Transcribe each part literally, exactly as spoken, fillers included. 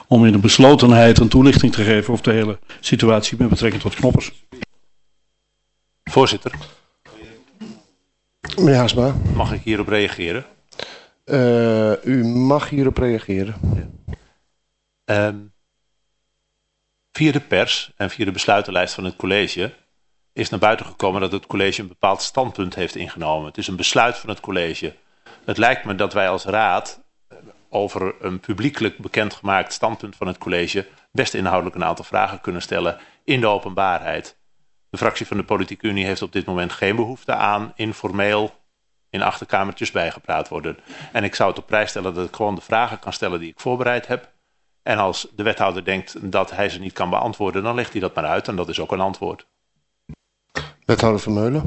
om in de beslotenheid een toelichting te geven over de hele situatie met betrekking tot knoppers. Voorzitter. Meneer Haasma. Mag ik hierop reageren? Uh, u mag hierop reageren. Ja. Um, via de pers en via de besluitenlijst van het college is naar buiten gekomen dat het college een bepaald standpunt heeft ingenomen. Het is een besluit van het college. Het lijkt me dat wij als raad over een publiekelijk bekendgemaakt standpunt van het college best inhoudelijk een aantal vragen kunnen stellen in de openbaarheid. De fractie van de Politieke Unie heeft op dit moment geen behoefte aan informeel in achterkamertjes bijgepraat worden. En ik zou het op prijs stellen dat ik gewoon de vragen kan stellen die ik voorbereid heb. En als de wethouder denkt dat hij ze niet kan beantwoorden, dan legt hij dat maar uit en dat is ook een antwoord. Wethouder Vermeulen.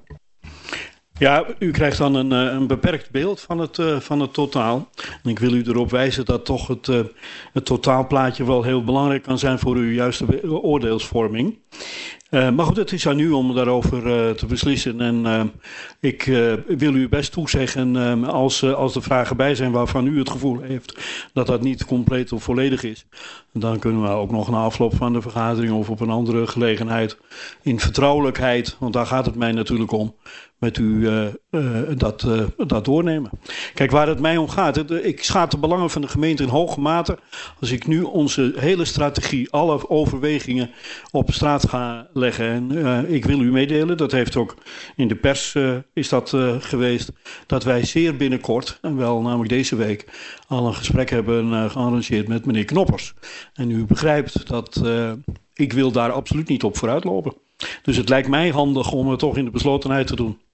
Ja, u krijgt dan een, een beperkt beeld van het, uh, van het totaal. En ik wil u erop wijzen dat toch het, uh, het totaalplaatje wel heel belangrijk kan zijn voor uw juiste oordeelsvorming. Uh, maar goed, het is aan u om daarover uh, te beslissen. En uh, ik uh, wil u best toezeggen, uh, als, uh, als er vragen bij zijn waarvan u het gevoel heeft dat dat niet compleet of volledig is. Dan kunnen we ook nog na afloop van de vergadering of op een andere gelegenheid in vertrouwelijkheid, want daar gaat het mij natuurlijk om, met u uh, uh, dat, uh, dat doornemen. Kijk, waar het mij om gaat, het, ik schaat de belangen van de gemeente in hoge mate als ik nu onze hele strategie, alle overwegingen op straat ga leggen. En uh, ik wil u meedelen, dat heeft ook in de pers uh, is dat uh, geweest, dat wij zeer binnenkort, en wel namelijk deze week, al een gesprek hebben uh, gearrangeerd met meneer Knoppers. En u begrijpt dat uh, ik wil daar absoluut niet op vooruitlopen. Dus het lijkt mij handig om het toch in de beslotenheid te doen.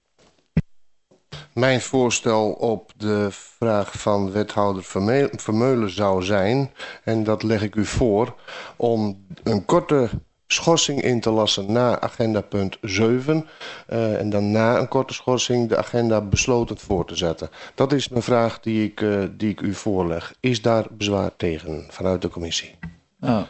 Mijn voorstel op de vraag van wethouder Vermeulen zou zijn, en dat leg ik u voor, om een korte schorsing in te lassen na agenda punt zeven uh, en dan na een korte schorsing de agenda besloten voor te zetten. Dat is mijn vraag die ik, uh, die ik u voorleg. Is daar bezwaar tegen vanuit de commissie? Nou,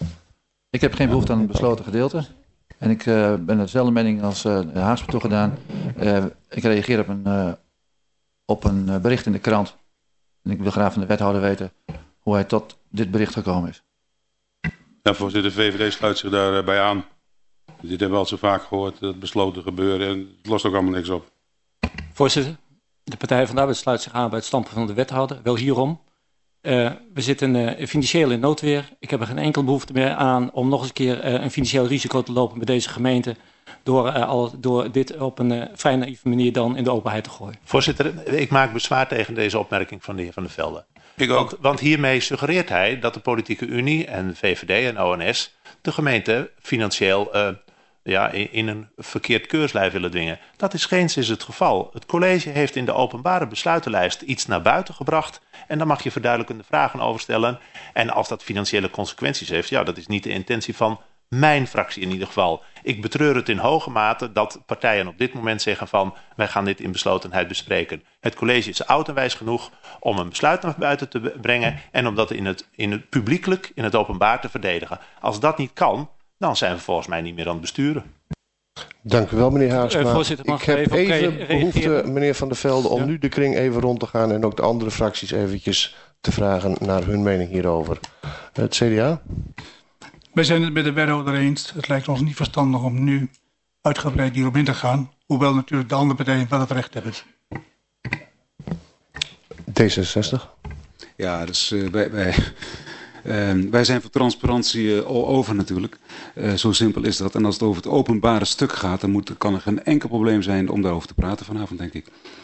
ik heb geen behoefte aan een besloten gedeelte. En ik uh, ben dezelfde mening als uh, de Haasma toegedaan. Uh, ik reageer op een, uh, op een uh, bericht in de krant. En ik wil graag van de wethouder weten hoe hij tot dit bericht gekomen is. Ja, voorzitter, de V V D sluit zich daarbij aan. Dit hebben we al zo vaak gehoord, dat besloten gebeuren. En het lost ook allemaal niks op. Voorzitter, de Partij van de Arbeid sluit zich aan bij het standpunt van de wethouder. Wel hierom. Uh, we zitten uh, financieel in noodweer. Ik heb er geen enkele behoefte meer aan om nog eens een keer uh, een financieel risico te lopen met deze gemeente. Door, uh, al, door dit op een uh, vrij naïeve manier dan in de openheid te gooien. Voorzitter, ik maak bezwaar tegen deze opmerking van de heer Van der Velde. Ik ook. Want, want hiermee suggereert hij dat de Politieke Unie en V V D en O N S de gemeente financieel uh, ja, in, in een verkeerd keurslijf willen dwingen. Dat is geenszins het geval. Het college heeft in de openbare besluitenlijst iets naar buiten gebracht. En daar mag je verduidelijkende vragen over stellen. En als dat financiële consequenties heeft, ja, dat is niet de intentie van mijn fractie in ieder geval. Ik betreur het in hoge mate dat partijen op dit moment zeggen van wij gaan dit in beslotenheid bespreken. Het college is oud en wijs genoeg om een besluit naar buiten te brengen en om dat in het, in het publiekelijk, in het openbaar te verdedigen. Als dat niet kan, dan zijn we volgens mij niet meer aan het besturen. Dank u wel, meneer Haasma. Uh, voorzitter, mag ik heb even, even behoefte, meneer Van der Velde, om ja. nu de kring even rond te gaan en ook de andere fracties eventjes te vragen naar hun mening hierover. Het C D A? Wij zijn het met de wethouder eens. Het lijkt ons niet verstandig om nu uitgebreid hierop in te gaan. Hoewel natuurlijk de andere partijen wel het recht hebben. D zesenzestig. Ja, dus uh, wij, wij, uh, wij zijn voor transparantie uh, over natuurlijk. Uh, zo simpel is dat. En als het over het openbare stuk gaat, dan moet, kan er geen enkel probleem zijn om daarover te praten vanavond, denk ik.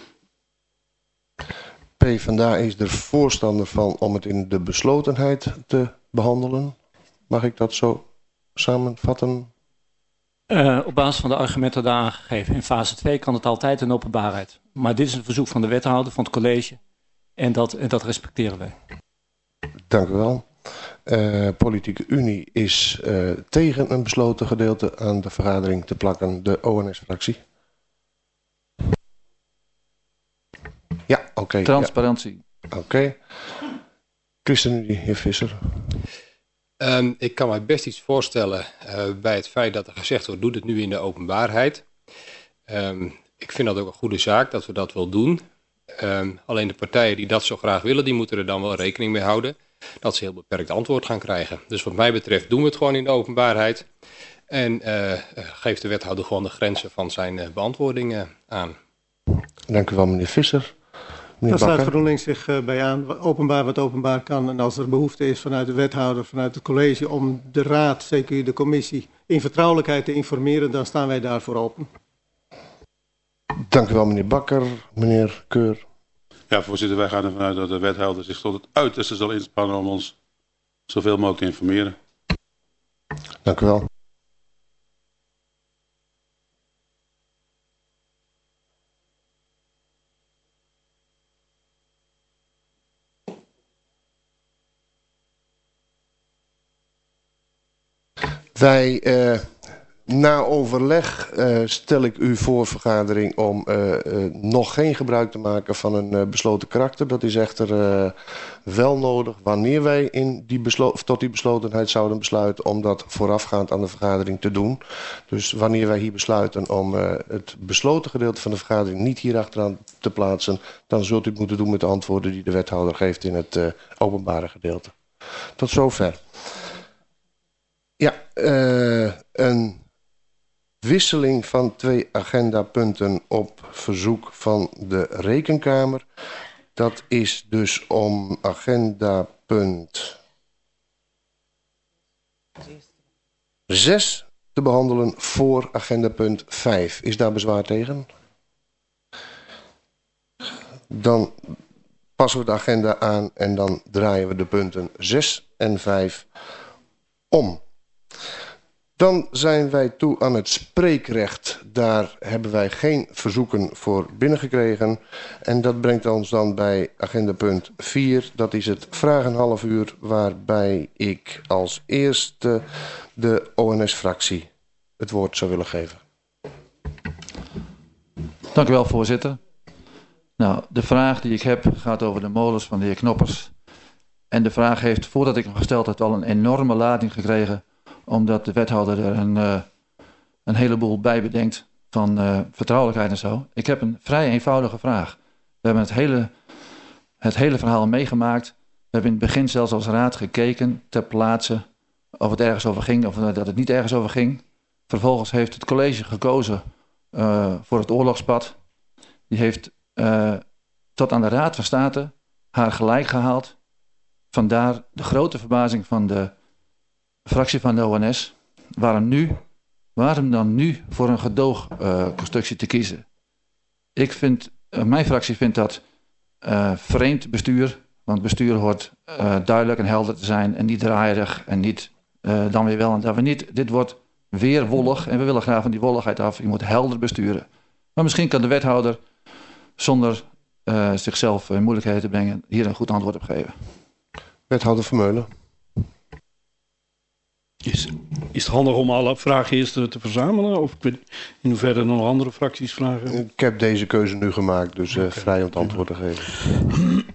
PvdA is er voorstander van om het in de beslotenheid te behandelen. Mag ik dat zo samenvatten? Uh, op basis van de argumenten daar aangegeven. In fase twee kan het altijd in openbaarheid. Maar dit is een verzoek van de wethouder, van het college. En dat, en dat respecteren wij. Dank u wel. Uh, Politieke Unie is uh, tegen een besloten gedeelte aan de vergadering te plakken. De O N S-fractie. Ja, oké. Okay, Transparantie. Ja. Oké. Okay. ChristenUnie, heer Visser. Um, ik kan mij best iets voorstellen uh, bij het feit dat er gezegd wordt, doe het nu in de openbaarheid. Um, ik vind dat ook een goede zaak dat we dat wel doen. Um, alleen de partijen die dat zo graag willen, die moeten er dan wel rekening mee houden. dat ze heel beperkt antwoord gaan krijgen. Dus wat mij betreft doen we het gewoon in de openbaarheid. En uh, geeft de wethouder gewoon de grenzen van zijn uh, beantwoordingen aan. Dank u wel, meneer Visser. Daar sluit GroenLinks zich uh, bij aan. Openbaar wat openbaar kan. En als er behoefte is vanuit de wethouder, vanuit het college, om de raad, zeker de commissie, in vertrouwelijkheid te informeren, dan staan wij daarvoor open. Dank u wel, meneer Bakker. Meneer Keur. Ja, voorzitter, wij gaan ervan uit dat de wethouder zich tot het uiterste zal inspannen om ons zoveel mogelijk te informeren. Dank u wel. Wij, uh, na overleg uh, stel ik u voor vergadering om uh, uh, nog geen gebruik te maken van een uh, besloten karakter. Dat is echter uh, wel nodig wanneer wij in die beslo- tot die beslotenheid zouden besluiten om dat voorafgaand aan de vergadering te doen. Dus wanneer wij hier besluiten om uh, het besloten gedeelte van de vergadering niet hier achteraan te plaatsen, dan zult u het moeten doen met de antwoorden die de wethouder geeft in het uh, openbare gedeelte. Tot zover. Ja, uh, een wisseling van twee agendapunten op verzoek van de Rekenkamer. Dat is dus om agendapunt zes te behandelen voor agendapunt vijf. Is daar bezwaar tegen? Dan passen we de agenda aan en dan draaien we de punten zes en vijf om. Dan zijn wij toe aan het spreekrecht. Daar hebben wij geen verzoeken voor binnengekregen. En dat brengt ons dan bij agendapunt vier. Dat is het vragenhalf uur, waarbij ik als eerste de O N S-fractie het woord zou willen geven. Dank u wel, voorzitter. Nou, de vraag die ik heb gaat over de molens van de heer Knoppers. En de vraag heeft, voordat ik hem gesteld heb, al een enorme lading gekregen, omdat de wethouder er een, uh, een heleboel bij bedenkt van uh, vertrouwelijkheid en zo. Ik heb een vrij eenvoudige vraag. We hebben het hele, het hele verhaal meegemaakt. We hebben in het begin zelfs als raad gekeken ter plaatse of het ergens over ging of dat het niet ergens over ging. Vervolgens heeft het college gekozen uh, voor het oorlogspad. Die heeft uh, tot aan de Raad van State haar gelijk gehaald. Vandaar de grote verbazing van de fractie van de O N S. Waarom nu? Waarom dan nu voor een gedoogconstructie uh, te kiezen? Ik vind, uh, mijn fractie vindt dat uh, vreemd bestuur. Want bestuur hoort uh, duidelijk en helder te zijn en niet draaierig en niet uh, dan weer wel en dan weer niet. Dit wordt weer wollig en we willen graag van die wolligheid af. Je moet helder besturen. Maar misschien kan de wethouder zonder uh, zichzelf in moeilijkheden te brengen hier een goed antwoord op geven. Wethouder Vermeulen. Is, is het handig om alle vragen eerst te, te verzamelen? Of in hoeverre nog andere fracties vragen? Ik heb deze keuze nu gemaakt, dus uh, okay. vrij om het antwoord te geven.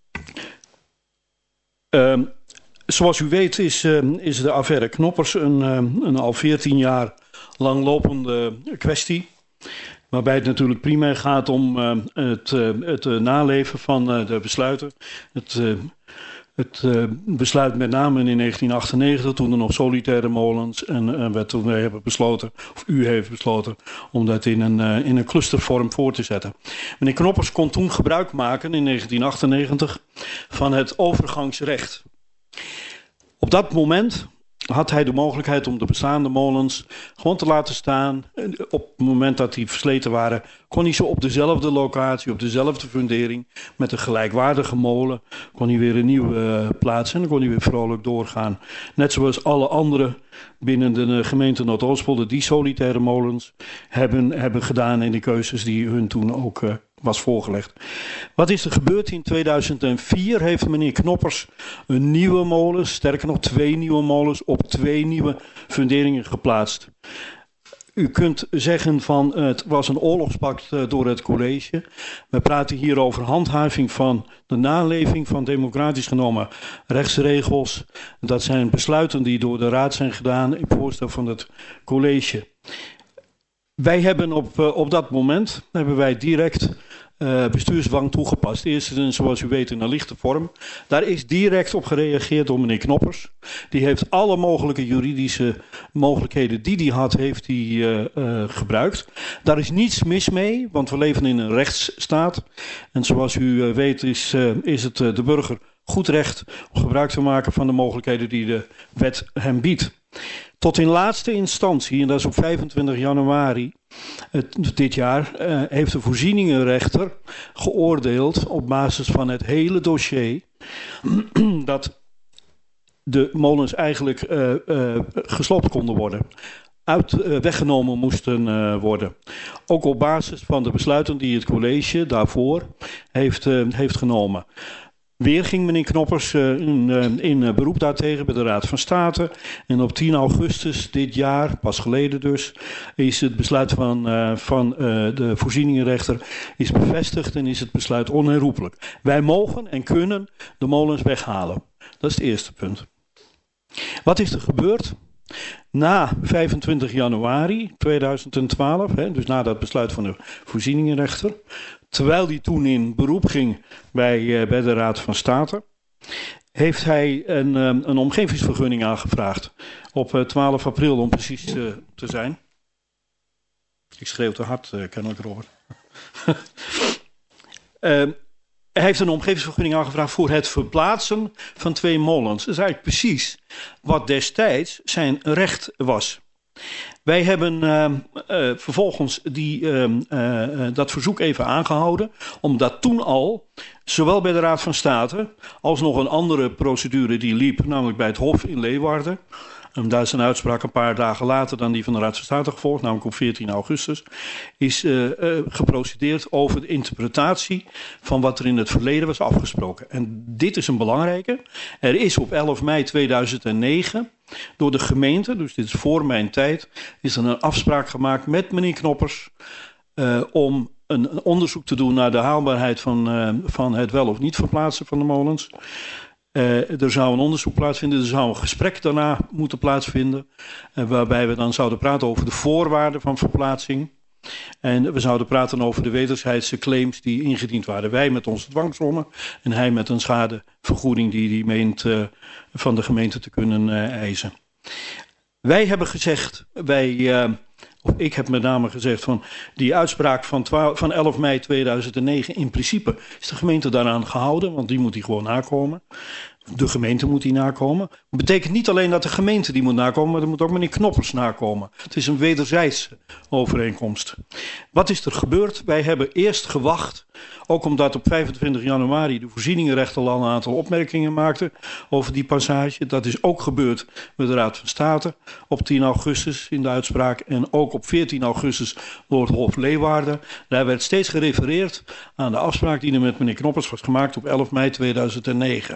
Uh, zoals u weet is, uh, is de affaire Knoppers een, uh, een al veertien jaar langlopende kwestie. Waarbij het natuurlijk primair gaat om uh, het, uh, het uh, naleven van uh, de besluiten. Het... Uh, Het uh, besluit met name in negentien achtennegentig, toen er nog solitaire molens en uh, werd toen wij hebben besloten, of u heeft besloten, om dat in een, uh, in een clustervorm voor te zetten. Meneer Knoppers kon toen gebruik maken in negentien achtennegentig van het overgangsrecht. Op dat moment had hij de mogelijkheid om de bestaande molens gewoon te laten staan. Op het moment dat die versleten waren, kon hij ze op dezelfde locatie, op dezelfde fundering, met een gelijkwaardige molen, kon hij weer een nieuwe uh, plaatsen en dan kon hij weer vrolijk doorgaan. Net zoals alle andere binnen de uh, gemeente Noord-Oostpolder die solitaire molens hebben, hebben gedaan in de keuzes die hun toen ook uh, was voorgelegd. Wat is er gebeurd? In tweeduizend vier heeft meneer Knoppers een nieuwe molen, sterker nog twee nieuwe molens, op twee nieuwe funderingen geplaatst. U kunt zeggen van het was een oorlogspact door het college. We praten hier over handhaving van de naleving van democratisch genomen rechtsregels. Dat zijn besluiten die door de raad zijn gedaan in voorstel van het college. Wij hebben op, op dat moment hebben wij direct uh, bestuursdwang toegepast. Eerst is, zoals u weet, in een lichte vorm. Daar is direct op gereageerd door meneer Knoppers. Die heeft alle mogelijke juridische mogelijkheden die hij had, heeft hij uh, uh, gebruikt. Daar is niets mis mee, want we leven in een rechtsstaat. En zoals u uh, weet is, uh, is het uh, de burger goed recht om gebruik te maken van de mogelijkheden die de wet hem biedt. Tot in laatste instantie, en dat is op vijfentwintig januari het, dit jaar, uh, heeft de voorzieningenrechter geoordeeld op basis van het hele dossier dat de molens eigenlijk uh, uh, gesloopt konden worden. Uit, uh, weggenomen moesten uh, worden. Ook op basis van de besluiten die het college daarvoor heeft, uh, heeft genomen. Weer ging meneer Knoppers uh, in, uh, in uh, beroep daartegen bij de Raad van State. En op tien augustus dit jaar, pas geleden dus, is het besluit van, uh, van uh, de voorzieningenrechter is bevestigd en is het besluit onherroepelijk. Wij mogen en kunnen de molens weghalen. Dat is het eerste punt. Wat is er gebeurd? Na vijfentwintig januari tweeduizend twaalf, hè, dus na dat besluit van de voorzieningenrechter, terwijl hij toen in beroep ging bij, uh, bij de Raad van State, heeft hij een, um, een omgevingsvergunning aangevraagd op uh, twaalf april om precies uh, te zijn. Ik schreeuw te hard, uh, kennelijk Robert. uh, Hij heeft een omgevingsvergunning aangevraagd voor het verplaatsen van twee molens. Dat is eigenlijk precies wat destijds zijn recht was. Wij hebben uh, uh, vervolgens die, uh, uh, dat verzoek even aangehouden, omdat toen al, zowel bij de Raad van State als nog een andere procedure die liep, namelijk bij het Hof in Leeuwarden. En daar is een uitspraak een paar dagen later dan die van de Raad van State gevolgd, namelijk op veertien augustus, is uh, uh, geprocedeerd over de interpretatie van wat er in het verleden was afgesproken. En dit is een belangrijke. Er is op elf mei tweeduizend negen door de gemeente, dus dit is voor mijn tijd, is er een afspraak gemaakt met meneer Knoppers uh, om een, een onderzoek te doen naar de haalbaarheid van, uh, van het wel of niet verplaatsen van de molens. Uh, er zou een onderzoek plaatsvinden, er zou een gesprek daarna moeten plaatsvinden, uh, waarbij we dan zouden praten over de voorwaarden van verplaatsing. En we zouden praten over de wederzijdse claims die ingediend waren. Wij met onze dwangsommen en hij met een schadevergoeding die hij meent uh, van de gemeente te kunnen uh, eisen. Wij hebben gezegd, wij, uh, of ik heb met name gezegd van die uitspraak van, twaalf, van elf mei tweeduizend negen, in principe is de gemeente daaraan gehouden, want die moet die gewoon nakomen. De gemeente moet die nakomen. Dat betekent niet alleen dat de gemeente die moet nakomen, maar er moet ook meneer Knoppers nakomen. Het is een wederzijdse overeenkomst. Wat is er gebeurd? Wij hebben eerst gewacht, ook omdat op vijfentwintig januari de voorzieningenrechter al een aantal opmerkingen maakte over die passage. Dat is ook gebeurd met de Raad van State op tien augustus in de uitspraak en ook op veertien augustus door het Hof Leeuwarden. Daar werd steeds gerefereerd aan de afspraak die er met meneer Knoppers was gemaakt op elf mei tweeduizend negen.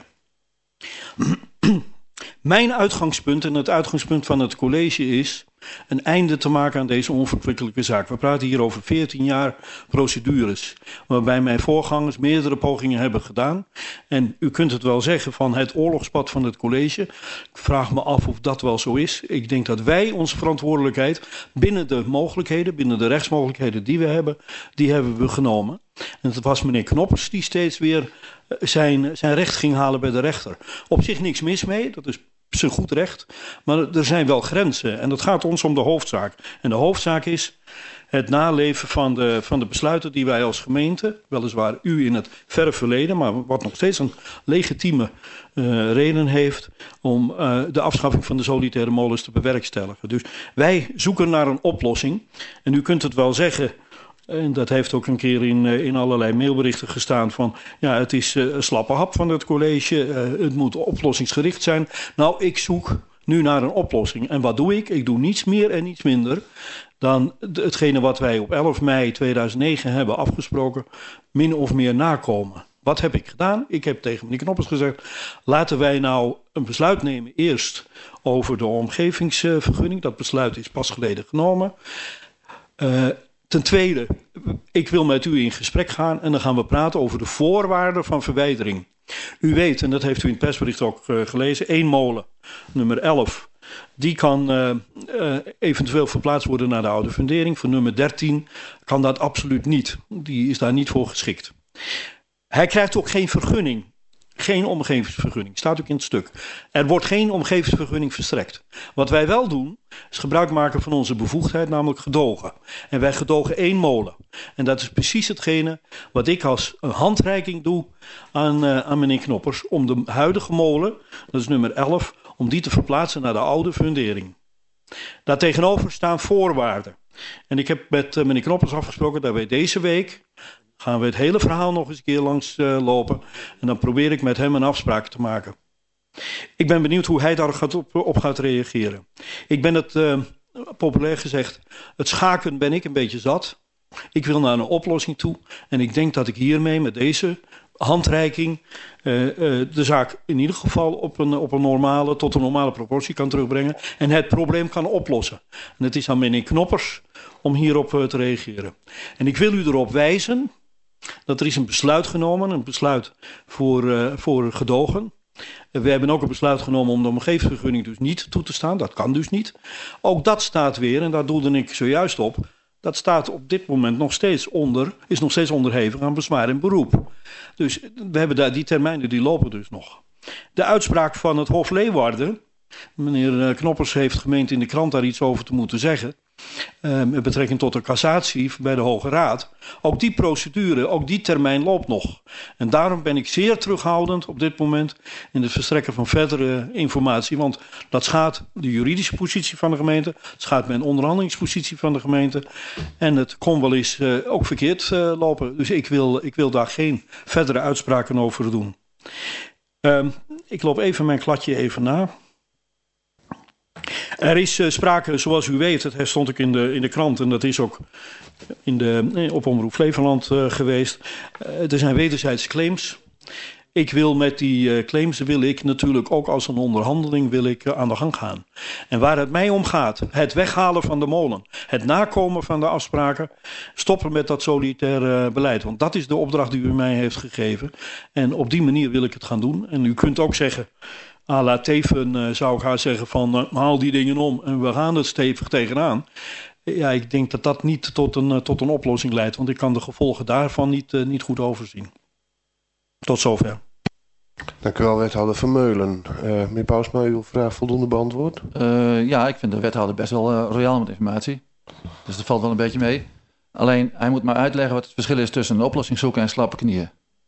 Mijn uitgangspunt en het uitgangspunt van het college is een einde te maken aan deze onverkwikkelijke zaak. We praten hier over veertien jaar procedures, waarbij mijn voorgangers meerdere pogingen hebben gedaan. En u kunt het wel zeggen van het oorlogspad van het college. Ik vraag me af of dat wel zo is. Ik denk dat wij onze verantwoordelijkheid binnen de mogelijkheden, binnen de rechtsmogelijkheden die we hebben, die hebben we genomen. En het was meneer Knoppers die steeds weer zijn, zijn recht ging halen bij de rechter. Op zich niks mis mee, dat is zijn goed recht. Maar er zijn wel grenzen en dat gaat ons om de hoofdzaak. En de hoofdzaak is het naleven van de, van de besluiten die wij als gemeente, weliswaar u in het verre verleden, maar wat nog steeds een legitieme uh, reden heeft om uh, de afschaffing van de solitaire molens te bewerkstelligen. Dus wij zoeken naar een oplossing. En u kunt het wel zeggen, en dat heeft ook een keer in, in allerlei mailberichten gestaan van, ja, het is uh, een slappe hap van het college, uh, het moet oplossingsgericht zijn. Nou, ik zoek nu naar een oplossing. En wat doe ik? Ik doe niets meer en niets minder dan hetgene wat wij op elf mei tweeduizend negen hebben afgesproken, min of meer nakomen. Wat heb ik gedaan? Ik heb tegen meneer Knoppers gezegd, laten wij nou een besluit nemen eerst over de omgevingsvergunning. Dat besluit is pas geleden genomen. Uh, Ten tweede, ik wil met u in gesprek gaan en dan gaan we praten over de voorwaarden van verwijdering. U weet, en dat heeft u in het persbericht ook uh, gelezen, één molen, nummer elf, die kan uh, uh, eventueel verplaatst worden naar de oude fundering. Voor nummer dertien kan dat absoluut niet. Die is daar niet voor geschikt. Hij krijgt ook geen vergunning. Geen omgevingsvergunning, staat ook in het stuk. Er wordt geen omgevingsvergunning verstrekt. Wat wij wel doen, is gebruik maken van onze bevoegdheid, namelijk gedogen. En wij gedogen één molen. En dat is precies hetgene wat ik als een handreiking doe aan, uh, aan meneer Knoppers. Om de huidige molen, dat is nummer elf, om die te verplaatsen naar de oude fundering. Daartegenover staan voorwaarden. En ik heb met uh, meneer Knoppers afgesproken dat wij deze week gaan we het hele verhaal nog eens een keer langs uh, lopen. En dan probeer ik met hem een afspraak te maken. Ik ben benieuwd hoe hij daar gaat op, op gaat reageren. Ik ben het, uh, populair gezegd, het schaken ben ik een beetje zat. Ik wil naar een oplossing toe. En ik denk dat ik hiermee met deze handreiking uh, uh, de zaak in ieder geval op een, op een normale, tot een normale proportie kan terugbrengen. En het probleem kan oplossen. En het is aan meneer Knoppers om hierop uh, te reageren. En ik wil u erop wijzen dat er is een besluit genomen, een besluit voor, uh, voor gedogen. Uh, we hebben ook een besluit genomen om de omgevingsvergunning dus niet toe te staan. Dat kan dus niet. Ook dat staat weer, en daar doelde ik zojuist op, dat staat op dit moment nog steeds onder, is nog steeds onderhevig aan bezwaar en beroep. Dus we hebben daar, die termijnen die lopen dus nog. De uitspraak van het Hof Leeuwarden, meneer Knoppers heeft gemeend in de krant daar iets over te moeten zeggen, Uh, met betrekking tot de cassatie bij de Hoge Raad. Ook die procedure, ook die termijn loopt nog. En daarom ben ik zeer terughoudend op dit moment in het verstrekken van verdere informatie. Want dat schaadt de juridische positie van de gemeente. Het schaadt mijn onderhandelingspositie van de gemeente. En het kon wel eens uh, ook verkeerd uh, lopen. Dus ik wil, ik wil daar geen verdere uitspraken over doen. Uh, ik loop even mijn kladje even na. Er is uh, sprake, zoals u weet, dat stond ik in de, in de krant en dat is ook in de, op Omroep Flevoland uh, geweest. Uh, er zijn wederzijds claims. Ik wil met die uh, claims, wil ik natuurlijk ook als een onderhandeling wil ik, uh, aan de gang gaan. En waar het mij om gaat, het weghalen van de molen, het nakomen van de afspraken, stoppen met dat solitaire uh, beleid. Want dat is de opdracht die u mij heeft gegeven. En op die manier wil ik het gaan doen. En u kunt ook zeggen, à la Teven uh, zou ik haar zeggen van uh, haal die dingen om en we gaan er stevig tegenaan. Ja, ik denk dat dat niet tot een, uh, tot een oplossing leidt, want ik kan de gevolgen daarvan niet, uh, niet goed overzien. Tot zover. Dank u wel, wethouder Vermeulen. Uh, meneer Pausma, uw vraag voldoende beantwoord? Uh, ja, ik vind de wethouder best wel uh, royaal met informatie. Dus dat valt wel een beetje mee. Alleen, hij moet maar uitleggen wat het verschil is tussen een oplossing zoeken en slappe knieën.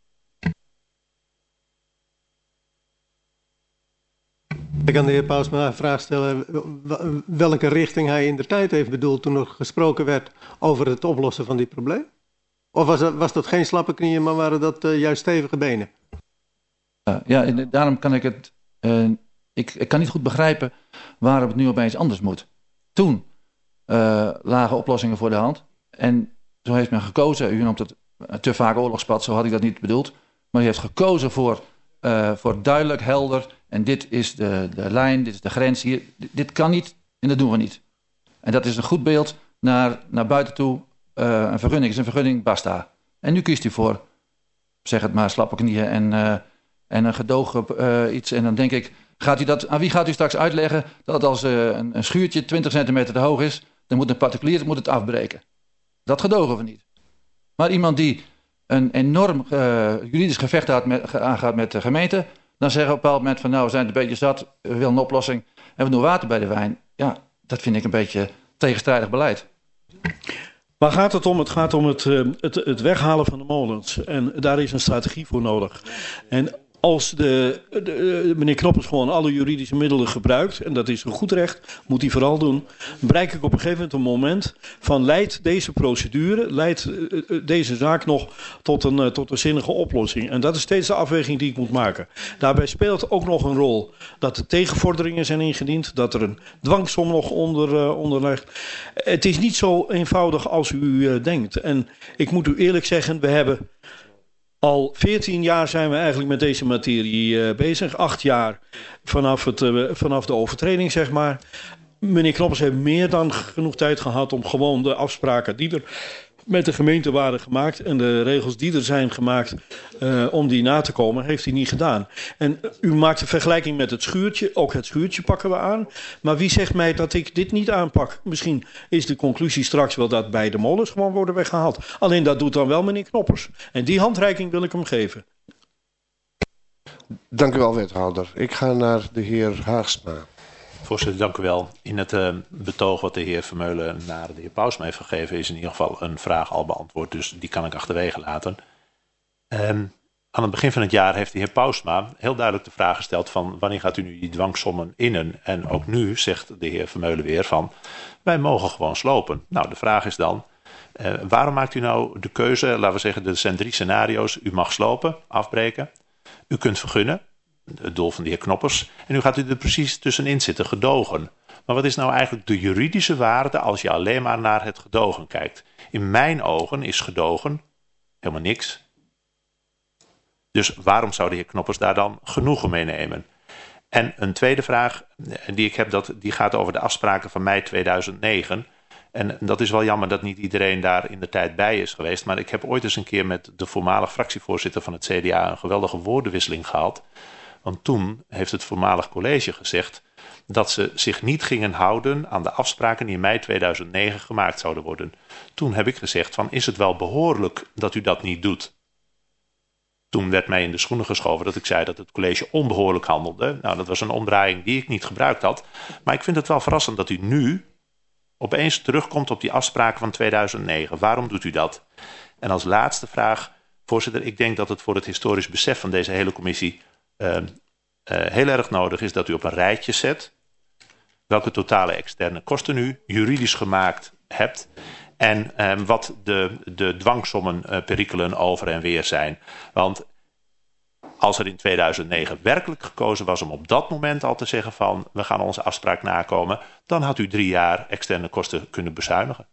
Ik kan de heer Pausma een vraag stellen welke richting hij in de tijd heeft bedoeld toen er gesproken werd over het oplossen van dit probleem? Of was dat, was dat geen slappe knieën, maar waren dat uh, juist stevige benen? Uh, ja, en daarom kan ik het, uh, ik, ik kan niet goed begrijpen waarom het nu opeens anders moet. Toen uh, lagen oplossingen voor de hand en zo heeft men gekozen, u noemt het te vaak oorlogspad, zo had ik dat niet bedoeld, maar u heeft gekozen voor, uh, voor duidelijk, helder. En dit is de, de lijn, dit is de grens hier. Dit, dit kan niet en dat doen we niet. En dat is een goed beeld naar, naar buiten toe. Uh, een vergunning is een vergunning, basta. En nu kiest u voor, zeg het maar, slappe knieën en, uh, en een gedogen uh, iets. En dan denk ik, gaat u dat, aan wie gaat u straks uitleggen dat als uh, een, een schuurtje twintig centimeter te hoog is, dan moet een particulier moet het afbreken. Dat gedogen we niet. Maar iemand die een enorm uh, juridisch gevecht gaat met, aangaat met de gemeente, dan zeggen we op een bepaald moment van nou, we zijn het een beetje zat, we willen een oplossing en we doen water bij de wijn. Ja, dat vind ik een beetje tegenstrijdig beleid. Waar gaat het om? Het gaat om het, het, het weghalen van de molens. En daar is een strategie voor nodig. En als de, de, meneer Knoppers gewoon alle juridische middelen gebruikt, en dat is een goed recht, moet hij vooral doen, bereik ik op een gegeven moment een moment van leidt deze procedure, leidt deze zaak nog tot een, tot een zinnige oplossing. En dat is steeds de afweging die ik moet maken. Daarbij speelt ook nog een rol dat er tegenvorderingen zijn ingediend, dat er een dwangsom nog onder, uh, onder ligt. Het is niet zo eenvoudig als u uh, denkt. En ik moet u eerlijk zeggen, we hebben al veertien jaar zijn we eigenlijk met deze materie uh, bezig. Acht jaar vanaf, het, uh, vanaf de overtreding, zeg maar. Meneer Knoppers heeft meer dan genoeg tijd gehad om gewoon de afspraken die er met de gemeente waren gemaakt en de regels die er zijn gemaakt uh, om die na te komen, heeft hij niet gedaan. En u maakt een vergelijking met het schuurtje. Ook het schuurtje pakken we aan. Maar wie zegt mij dat ik dit niet aanpak? Misschien is de conclusie straks wel dat beide molens gewoon worden weggehaald. Alleen dat doet dan wel meneer Knoppers. En die handreiking wil ik hem geven. Dank u wel, wethouder. Ik ga naar de heer Haagsma. Voorzitter, dank u wel. In het uh, betoog wat de heer Vermeulen naar de heer Pausma heeft gegeven, is in ieder geval een vraag al beantwoord. Dus die kan ik achterwege laten. Um, aan het begin van het jaar heeft de heer Pausma heel duidelijk de vraag gesteld van wanneer gaat u nu die dwangsommen innen? En ook nu zegt de heer Vermeulen weer van wij mogen gewoon slopen. Nou, de vraag is dan, uh, waarom maakt u nou de keuze, laten we zeggen, er zijn drie scenario's. U mag slopen, afbreken. U kunt vergunnen. Het doel van de heer Knoppers. En nu gaat u er precies tussenin zitten, gedogen. Maar wat is nou eigenlijk de juridische waarde als je alleen maar naar het gedogen kijkt? In mijn ogen is gedogen helemaal niks. Dus waarom zou de heer Knoppers daar dan genoegen mee nemen? En een tweede vraag die ik heb, dat, die gaat over de afspraken van mei tweeduizend negen. En dat is wel jammer dat niet iedereen daar in de tijd bij is geweest. Maar ik heb ooit eens een keer met de voormalig fractievoorzitter van het C D A een geweldige woordenwisseling gehad. Want toen heeft het voormalig college gezegd dat ze zich niet gingen houden aan de afspraken die in mei tweeduizend negen gemaakt zouden worden. Toen heb ik gezegd van, is het wel behoorlijk dat u dat niet doet? Toen werd mij in de schoenen geschoven dat ik zei dat het college onbehoorlijk handelde. Nou, dat was een omdraaiing die ik niet gebruikt had. Maar ik vind het wel verrassend dat u nu opeens terugkomt op die afspraken van tweeduizend negen. Waarom doet u dat? En als laatste vraag, voorzitter, ik denk dat het voor het historisch besef van deze hele commissie Uh, uh, heel erg nodig is dat u op een rijtje zet welke totale externe kosten u juridisch gemaakt hebt en uh, wat de, de dwangsommen uh, perikelen over en weer zijn. Want als er in tweeduizend negen werkelijk gekozen was om op dat moment al te zeggen van we gaan onze afspraak nakomen, dan had u drie jaar externe kosten kunnen bezuinigen.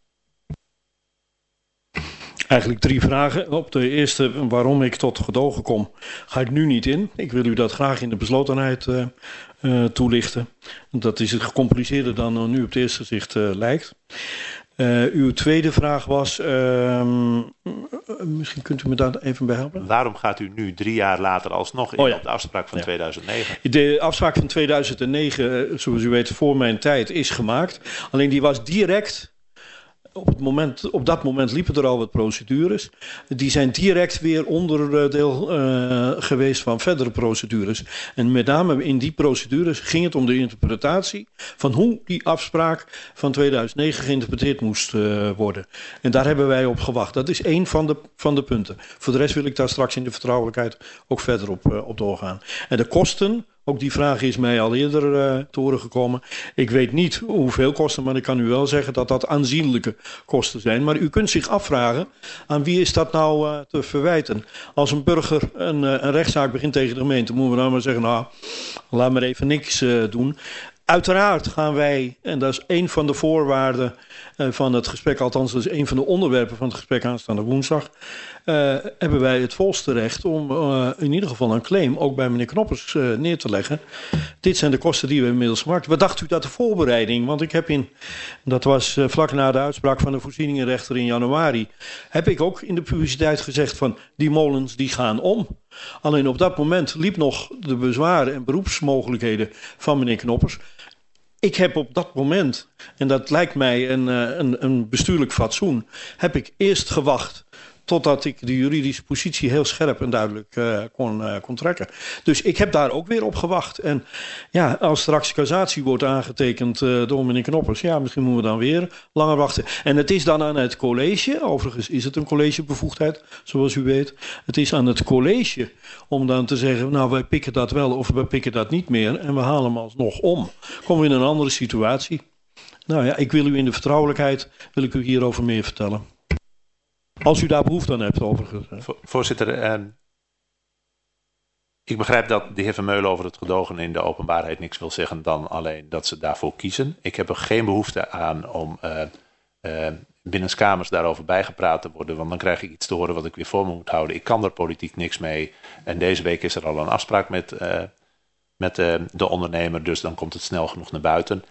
Eigenlijk drie vragen. Op de eerste, waarom ik tot gedogen kom, ga ik nu niet in. Ik wil u dat graag in de beslotenheid uh, uh, toelichten. Dat is het gecompliceerder dan nu op het eerste gezicht uh, lijkt. Uh, uw tweede vraag was, uh, misschien kunt u me daar even bij helpen? Waarom gaat u nu drie jaar later alsnog in oh ja. op de afspraak van ja. tweeduizend negen? De afspraak van tweeduizend negen, zoals u weet, voor mijn tijd is gemaakt. Alleen die was direct. Op, het moment, op dat moment liepen er al wat procedures. Die zijn direct weer onderdeel uh, geweest van verdere procedures. En met name in die procedures ging het om de interpretatie van hoe die afspraak van tweeduizend negen geïnterpreteerd moest uh, worden. En daar hebben wij op gewacht. Dat is één van de, van de punten. Voor de rest wil ik daar straks in de vertrouwelijkheid ook verder op, uh, op doorgaan. En de kosten, ook die vraag is mij al eerder uh, te horen gekomen. Ik weet niet hoeveel kosten, maar ik kan u wel zeggen dat dat aanzienlijke kosten zijn. Maar u kunt zich afvragen, aan wie is dat nou uh, te verwijten? Als een burger een, uh, een rechtszaak begint tegen de gemeente, moeten we dan maar zeggen, nou, laat maar even niks uh, doen. Uiteraard gaan wij, en dat is een van de voorwaarden uh, van het gesprek, althans dat is een van de onderwerpen van het gesprek aanstaande woensdag, uh, hebben wij het volste recht om uh, in ieder geval een claim ook bij meneer Knoppers uh, neer te leggen. Dit zijn de kosten die we inmiddels gemaakt. Wat dacht u dat de voorbereiding, want ik heb in, dat was uh, vlak na de uitspraak van de voorzieningenrechter in januari, heb ik ook in de publiciteit gezegd van die molens die gaan om. Alleen op dat moment liep nog de bezwaren en beroepsmogelijkheden van meneer Knoppers. Ik heb op dat moment, en dat lijkt mij een, een, een bestuurlijk fatsoen, heb ik eerst gewacht totdat ik de juridische positie heel scherp en duidelijk uh, kon, uh, kon trekken. Dus ik heb daar ook weer op gewacht. En ja, als straks cassatie wordt aangetekend uh, door meneer Knoppers, ja, misschien moeten we dan weer langer wachten. En het is dan aan het college, overigens is het een collegebevoegdheid, zoals u weet. Het is aan het college om dan te zeggen, nou, wij pikken dat wel of wij pikken dat niet meer en we halen hem alsnog om. Komen we in een andere situatie. Nou ja, ik wil u in de vertrouwelijkheid, wil ik u hierover meer vertellen. Als u daar behoefte aan hebt, overigens. Voorzitter, eh, ik begrijp dat de heer Vermeulen over het gedogen in de openbaarheid niks wil zeggen dan alleen dat ze daarvoor kiezen. Ik heb er geen behoefte aan om uh, uh, binnenskamers daarover bijgepraat te worden, want dan krijg ik iets te horen wat ik weer voor me moet houden. Ik kan er politiek niks mee. En deze week is er al een afspraak met, uh, met uh, de ondernemer, dus dan komt het snel genoeg naar buiten.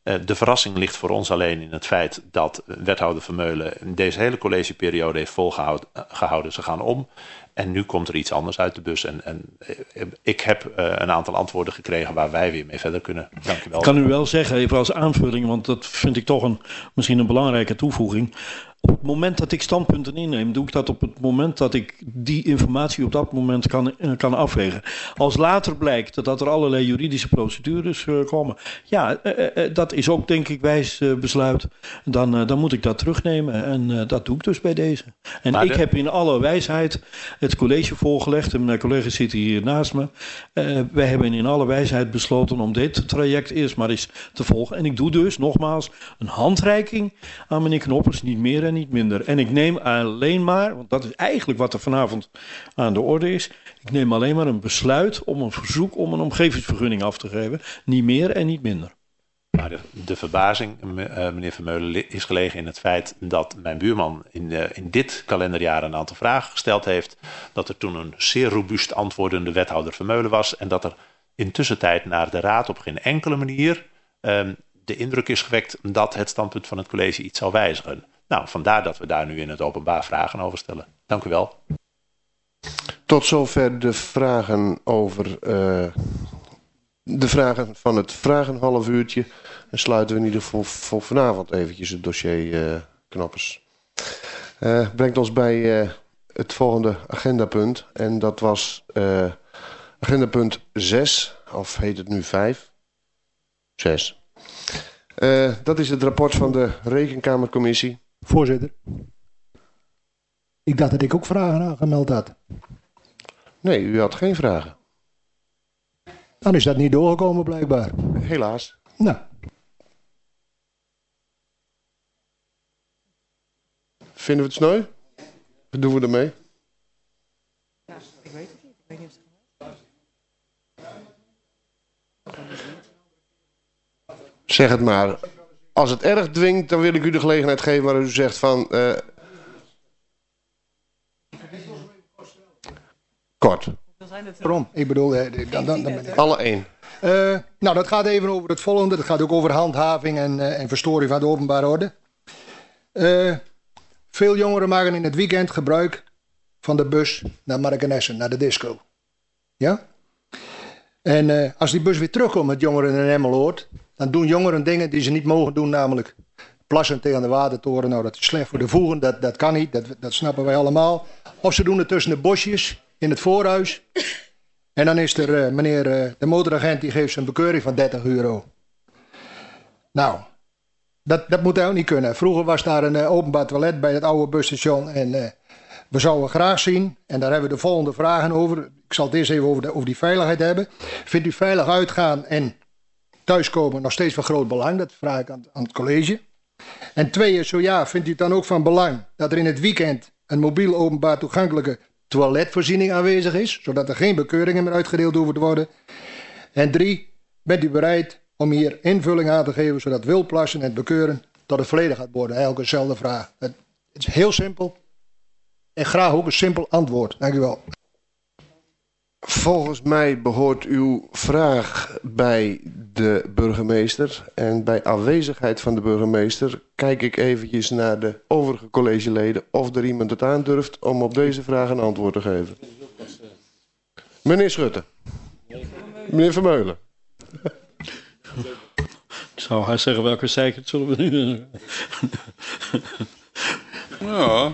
Uh, de verrassing ligt voor ons alleen in het feit dat wethouder Vermeulen deze hele collegeperiode heeft volgehouden. Ze gaan om. En nu komt er iets anders uit de bus. En, en ik heb uh, een aantal antwoorden gekregen waar wij weer mee verder kunnen. Dank u wel. Ik kan u wel zeggen, even als aanvulling, want dat vind ik toch een, misschien een belangrijke toevoeging. Op het moment dat ik standpunten inneem, doe ik dat op het moment dat ik die informatie op dat moment kan, kan afwegen. Als later blijkt dat er allerlei juridische procedures uh, komen, ja, uh, uh, dat is ook denk ik wijs uh, besluit. Dan, uh, dan moet ik dat terugnemen en uh, dat doe ik dus bij deze. En maar ik de... heb in alle wijsheid het college voorgelegd en mijn collega's zitten hier naast me. Uh, wij hebben in alle wijsheid besloten om dit traject eerst maar eens te volgen. En ik doe dus nogmaals een handreiking aan meneer Knoppers, niet meer en niet minder. En ik neem alleen maar, want dat is eigenlijk wat er vanavond aan de orde is, ik neem alleen maar een besluit om een verzoek om een omgevingsvergunning af te geven. Niet meer en niet minder. Maar de, de verbazing, meneer Vermeulen, is gelegen in het feit dat mijn buurman in, de, in dit kalenderjaar een aantal vragen gesteld heeft. Dat er toen een zeer robuust antwoordende wethouder Vermeulen was. En dat er intussen tijd naar de raad op geen enkele manier um, de indruk is gewekt dat het standpunt van het college iets zou wijzigen. Nou, vandaar dat we daar nu in het openbaar vragen over stellen. Dank u wel. Tot zover de vragen over uh, de vragen van het vragenhalf uurtje. Dan sluiten we in ieder geval voor vanavond eventjes het dossier uh, Knoppers. Uh, brengt ons bij uh, het volgende agendapunt. En dat was uh, agendapunt zes, of heet het nu vijf? zes. Uh, dat is het rapport van de Rekenkamercommissie. Voorzitter. Ik dacht dat ik ook vragen aangemeld had. Nee, u had geen vragen. Dan is dat niet doorgekomen blijkbaar. Helaas. Nou. Vinden we het sneu? Wat doen we ermee? Ja, ik weet het niet. Ik weet niet of het Zeg het maar. Als het erg dwingt, dan wil ik u de gelegenheid geven waar u zegt van... Uh... Kort. Waarom? Ik bedoel, dan, dan, dan ben ik... Alle één. Uh, nou, dat gaat even over het volgende. Dat gaat ook over handhaving en, uh, en verstoring van de openbare orde. Uh, veel jongeren maken in het weekend gebruik van de bus naar Markenessen, naar de disco. Ja? En uh, als die bus weer terugkomt met jongeren in Emmeloord, dan doen jongeren dingen die ze niet mogen doen, namelijk plassen tegen de watertoren. Nou, dat is slecht voor de voeren, dat, dat kan niet, dat, dat snappen wij allemaal. Of ze doen het tussen de bosjes in het voorhuis. En dan is er uh, meneer uh, de motoragent, die geeft zijn bekeuring van dertig euro. Nou, dat, dat moet ook niet kunnen. Vroeger was daar een uh, openbaar toilet bij het oude busstation. En uh, we zouden graag zien, en daar hebben we de volgende vragen over. Ik zal het eerst even over, de, over die veiligheid hebben. Vindt u veilig uitgaan en thuiskomen nog steeds van groot belang? Dat vraag ik aan, aan het college. En twee is zo ja, vindt u het dan ook van belang dat er in het weekend een mobiel openbaar toegankelijke toiletvoorziening aanwezig is, zodat er geen bekeuringen meer uitgedeeld hoeven te worden? En drie, bent u bereid om hier invulling aan te geven, zodat wildplassen en het bekeuren tot het verleden gaat worden? Eigenlijk dezelfde vraag. Het is heel simpel en graag ook een simpel antwoord. Dank u wel. Volgens mij behoort uw vraag bij de burgemeester. En bij aanwezigheid van de burgemeester kijk ik eventjes naar de overige collegeleden of er iemand het aandurft om op deze vraag een antwoord te geven. Meneer Schutte. Meneer Vermeulen. Ik zou haar zeggen welke zeker zullen we nu... Ja...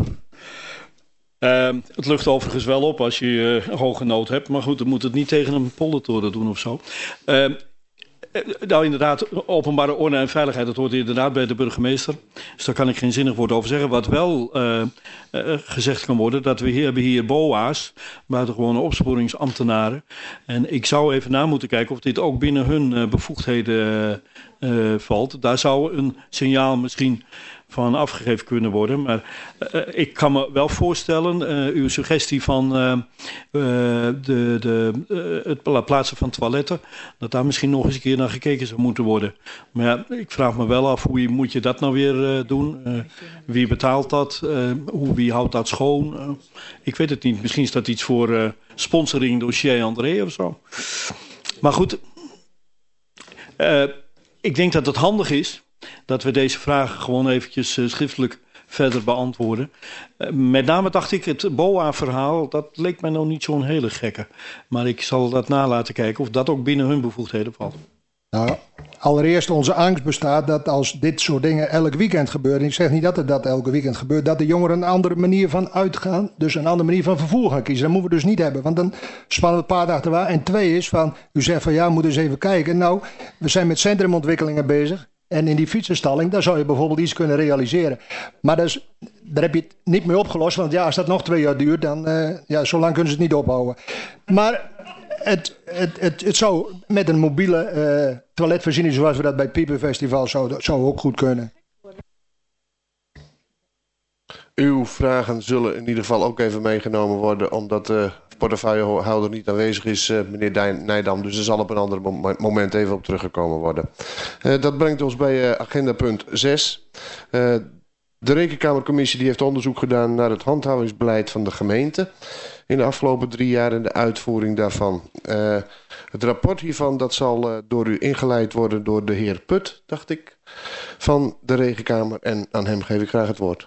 Uh, het lucht overigens wel op als je uh, hoge nood hebt. Maar goed, dan moet het niet tegen een poldertoren doen of zo. Uh, nou inderdaad, openbare orde en veiligheid, dat hoort inderdaad bij de burgemeester. Dus daar kan ik geen zinnig woord over zeggen. Wat wel uh, uh, gezegd kan worden, dat we hier hebben hier B O A's, buitengewone opsporingsambtenaren. En ik zou even na moeten kijken of dit ook binnen hun uh, bevoegdheden uh, uh, valt. Daar zou een signaal misschien van afgegeven kunnen worden. Maar uh, ik kan me wel voorstellen, uh, uw suggestie van uh, uh, de, de, uh, het plaatsen van toiletten, dat daar misschien nog eens een keer naar gekeken zou moeten worden. Maar ja, ik vraag me wel af, hoe moet je dat nou weer uh, doen? Uh, wie betaalt dat? Uh, hoe, wie houdt dat schoon? Uh, ik weet het niet. Misschien is dat iets voor uh, sponsoring dossier André of zo. Maar goed... Uh, ik denk dat het handig is dat we deze vragen gewoon eventjes uh, schriftelijk verder beantwoorden. Uh, met name dacht ik, het B O A-verhaal, dat leek mij nou niet zo'n hele gekke. Maar ik zal dat na laten kijken of dat ook binnen hun bevoegdheden valt. Nou, allereerst onze angst bestaat dat als dit soort dingen elk weekend gebeuren, ik zeg niet dat het dat elke weekend gebeurt, dat de jongeren een andere manier van uitgaan, dus een andere manier van vervoer gaan kiezen. Dat moeten we dus niet hebben, want dan spannen we het paard achterwaar. En twee is van, u zegt van ja, we moeten eens even kijken. Nou, we zijn met centrumontwikkelingen bezig en in die fietsenstalling, daar zou je bijvoorbeeld iets kunnen realiseren. Maar dat is, daar heb je het niet mee opgelost, want ja, als dat nog twee jaar duurt, dan, uh, ja, zo lang kunnen ze het niet ophouden. Maar Het, het, het, het zou met een mobiele uh, toiletvoorziening zoals we dat bij het Piepenfestival zou, zou ook goed kunnen. Uw vragen zullen in ieder geval ook even meegenomen worden, omdat de portefeuillehouder niet aanwezig is, uh, meneer Nijdam. Dus er zal op een ander moment even op teruggekomen worden. Uh, dat brengt ons bij uh, agenda punt zes. Uh, de Rekenkamercommissie die heeft onderzoek gedaan naar het handhavingsbeleid van de gemeente in de afgelopen drie jaar en de uitvoering daarvan. Uh, het rapport hiervan dat zal uh, door u ingeleid worden door de heer Put, dacht ik, van de Rekenkamer. En aan hem geef ik graag het woord.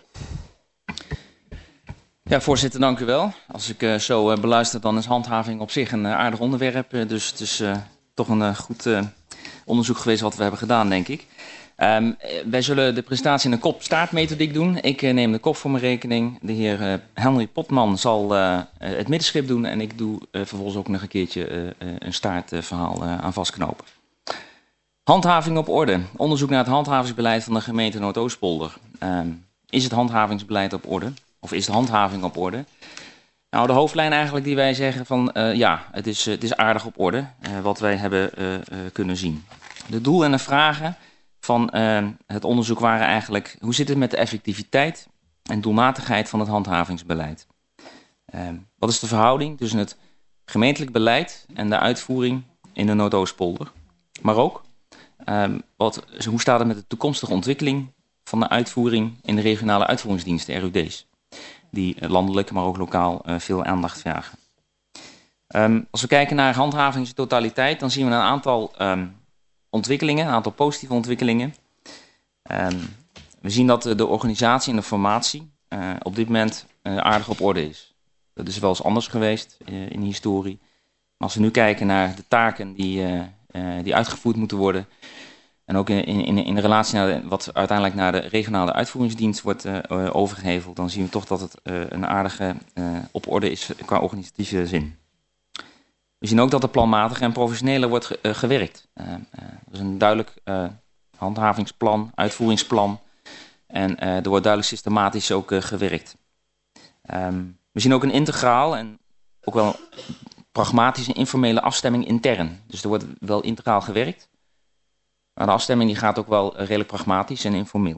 Ja, voorzitter, dank u wel. Als ik uh, zo uh, beluister, dan is handhaving op zich een uh, aardig onderwerp. Uh, dus het is uh, toch een uh, goed uh, onderzoek geweest wat we hebben gedaan, denk ik. Um, wij zullen de presentatie in een kop-staart-methodiek doen. Ik uh, neem de kop voor mijn rekening. De heer uh, Henry Potman zal uh, het middenschip doen. En ik doe uh, vervolgens ook nog een keertje uh, uh, een staartverhaal uh, aan vastknopen. Handhaving op orde. Onderzoek naar het handhavingsbeleid van de gemeente Noordoostpolder. Um, is het handhavingsbeleid op orde? Of is de handhaving op orde? Nou, de hoofdlijn eigenlijk die wij zeggen van uh, ja, het is, uh, het is aardig op orde. Uh, wat wij hebben uh, uh, kunnen zien. De doel en de vragen van uh, het onderzoek waren eigenlijk, hoe zit het met de effectiviteit en doelmatigheid van het handhavingsbeleid? Uh, wat is de verhouding tussen het gemeentelijk beleid en de uitvoering in de Noordoostpolder? Maar ook, uh, wat, hoe staat het met de toekomstige ontwikkeling van de uitvoering in de regionale uitvoeringsdiensten, R U D's? Die landelijk, maar ook lokaal uh, veel aandacht vragen. Um, als we kijken naar handhaving in totaliteit, dan zien we een aantal um, ontwikkelingen, een aantal positieve ontwikkelingen. Um, we zien dat de organisatie en de formatie uh, op dit moment uh, aardig op orde is. Dat is wel eens anders geweest uh, in de historie. Maar als we nu kijken naar de taken die, uh, uh, die uitgevoerd moeten worden, en ook in, in, in de relatie naar de, wat uiteindelijk naar de regionale uitvoeringsdienst wordt uh, overgeheveld, dan zien we toch dat het uh, een aardige uh, op orde is qua organisatieve zin. We zien ook dat er planmatig en professioneler wordt ge, uh, gewerkt. Uh, uh, er is een duidelijk uh, handhavingsplan, uitvoeringsplan en uh, er wordt duidelijk systematisch ook uh, gewerkt. Um, we zien ook een integraal en ook wel pragmatische informele afstemming intern. Dus er wordt wel integraal gewerkt. Maar de afstemming die gaat ook wel redelijk pragmatisch en informeel.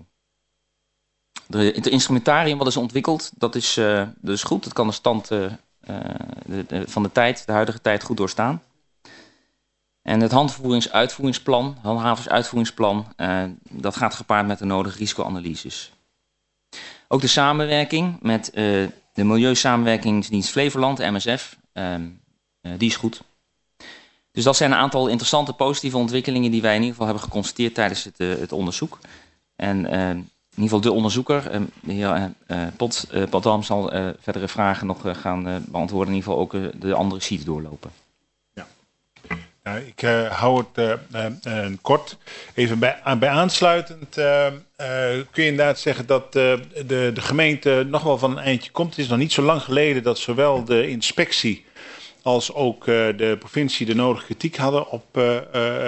De, het instrumentarium wat is ontwikkeld, dat is, uh, dat is goed. Dat kan de stand uh, de, de, van de tijd, de huidige tijd, goed doorstaan. En het handvoerings-uitvoeringsplan, handhavingsuitvoeringsplan, uh, dat gaat gepaard met de nodige risicoanalyses. Ook de samenwerking met uh, de Milieusamenwerkingsdienst Flevoland, M S F, uh, uh, die is goed. Dus dat zijn een aantal interessante positieve ontwikkelingen die wij in ieder geval hebben geconstateerd tijdens het, uh, het onderzoek. En uh, in ieder geval de onderzoeker, uh, de heer uh, Pot, uh, Potam, zal uh, verdere vragen nog uh, gaan uh, beantwoorden. In ieder geval ook uh, de andere sheets doorlopen. Ja. Nou, ik uh, hou het uh, uh, uh, kort. Even bij, uh, bij aansluitend uh, uh, kun je inderdaad zeggen dat uh, de, de gemeente nog wel van een eindje komt. Het is nog niet zo lang geleden dat zowel de inspectie als ook uh, de provincie de nodige kritiek hadden op uh, uh,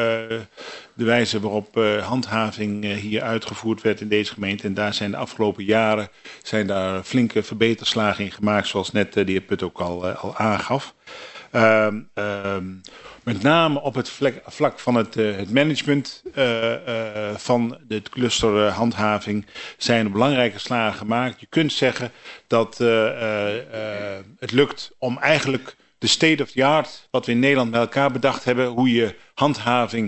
de wijze waarop uh, handhaving uh, hier uitgevoerd werd in deze gemeente. En daar zijn de afgelopen jaren zijn daar flinke verbeterslagen in gemaakt, zoals net uh, de heer Put ook al, uh, al aangaf. Uh, uh, met name op het vlak, vlak van het, uh, het management uh, uh, van het cluster uh, handhaving zijn er belangrijke slagen gemaakt. Je kunt zeggen dat uh, uh, uh, het lukt om eigenlijk de state of the art, wat we in Nederland met elkaar bedacht hebben, hoe je handhaving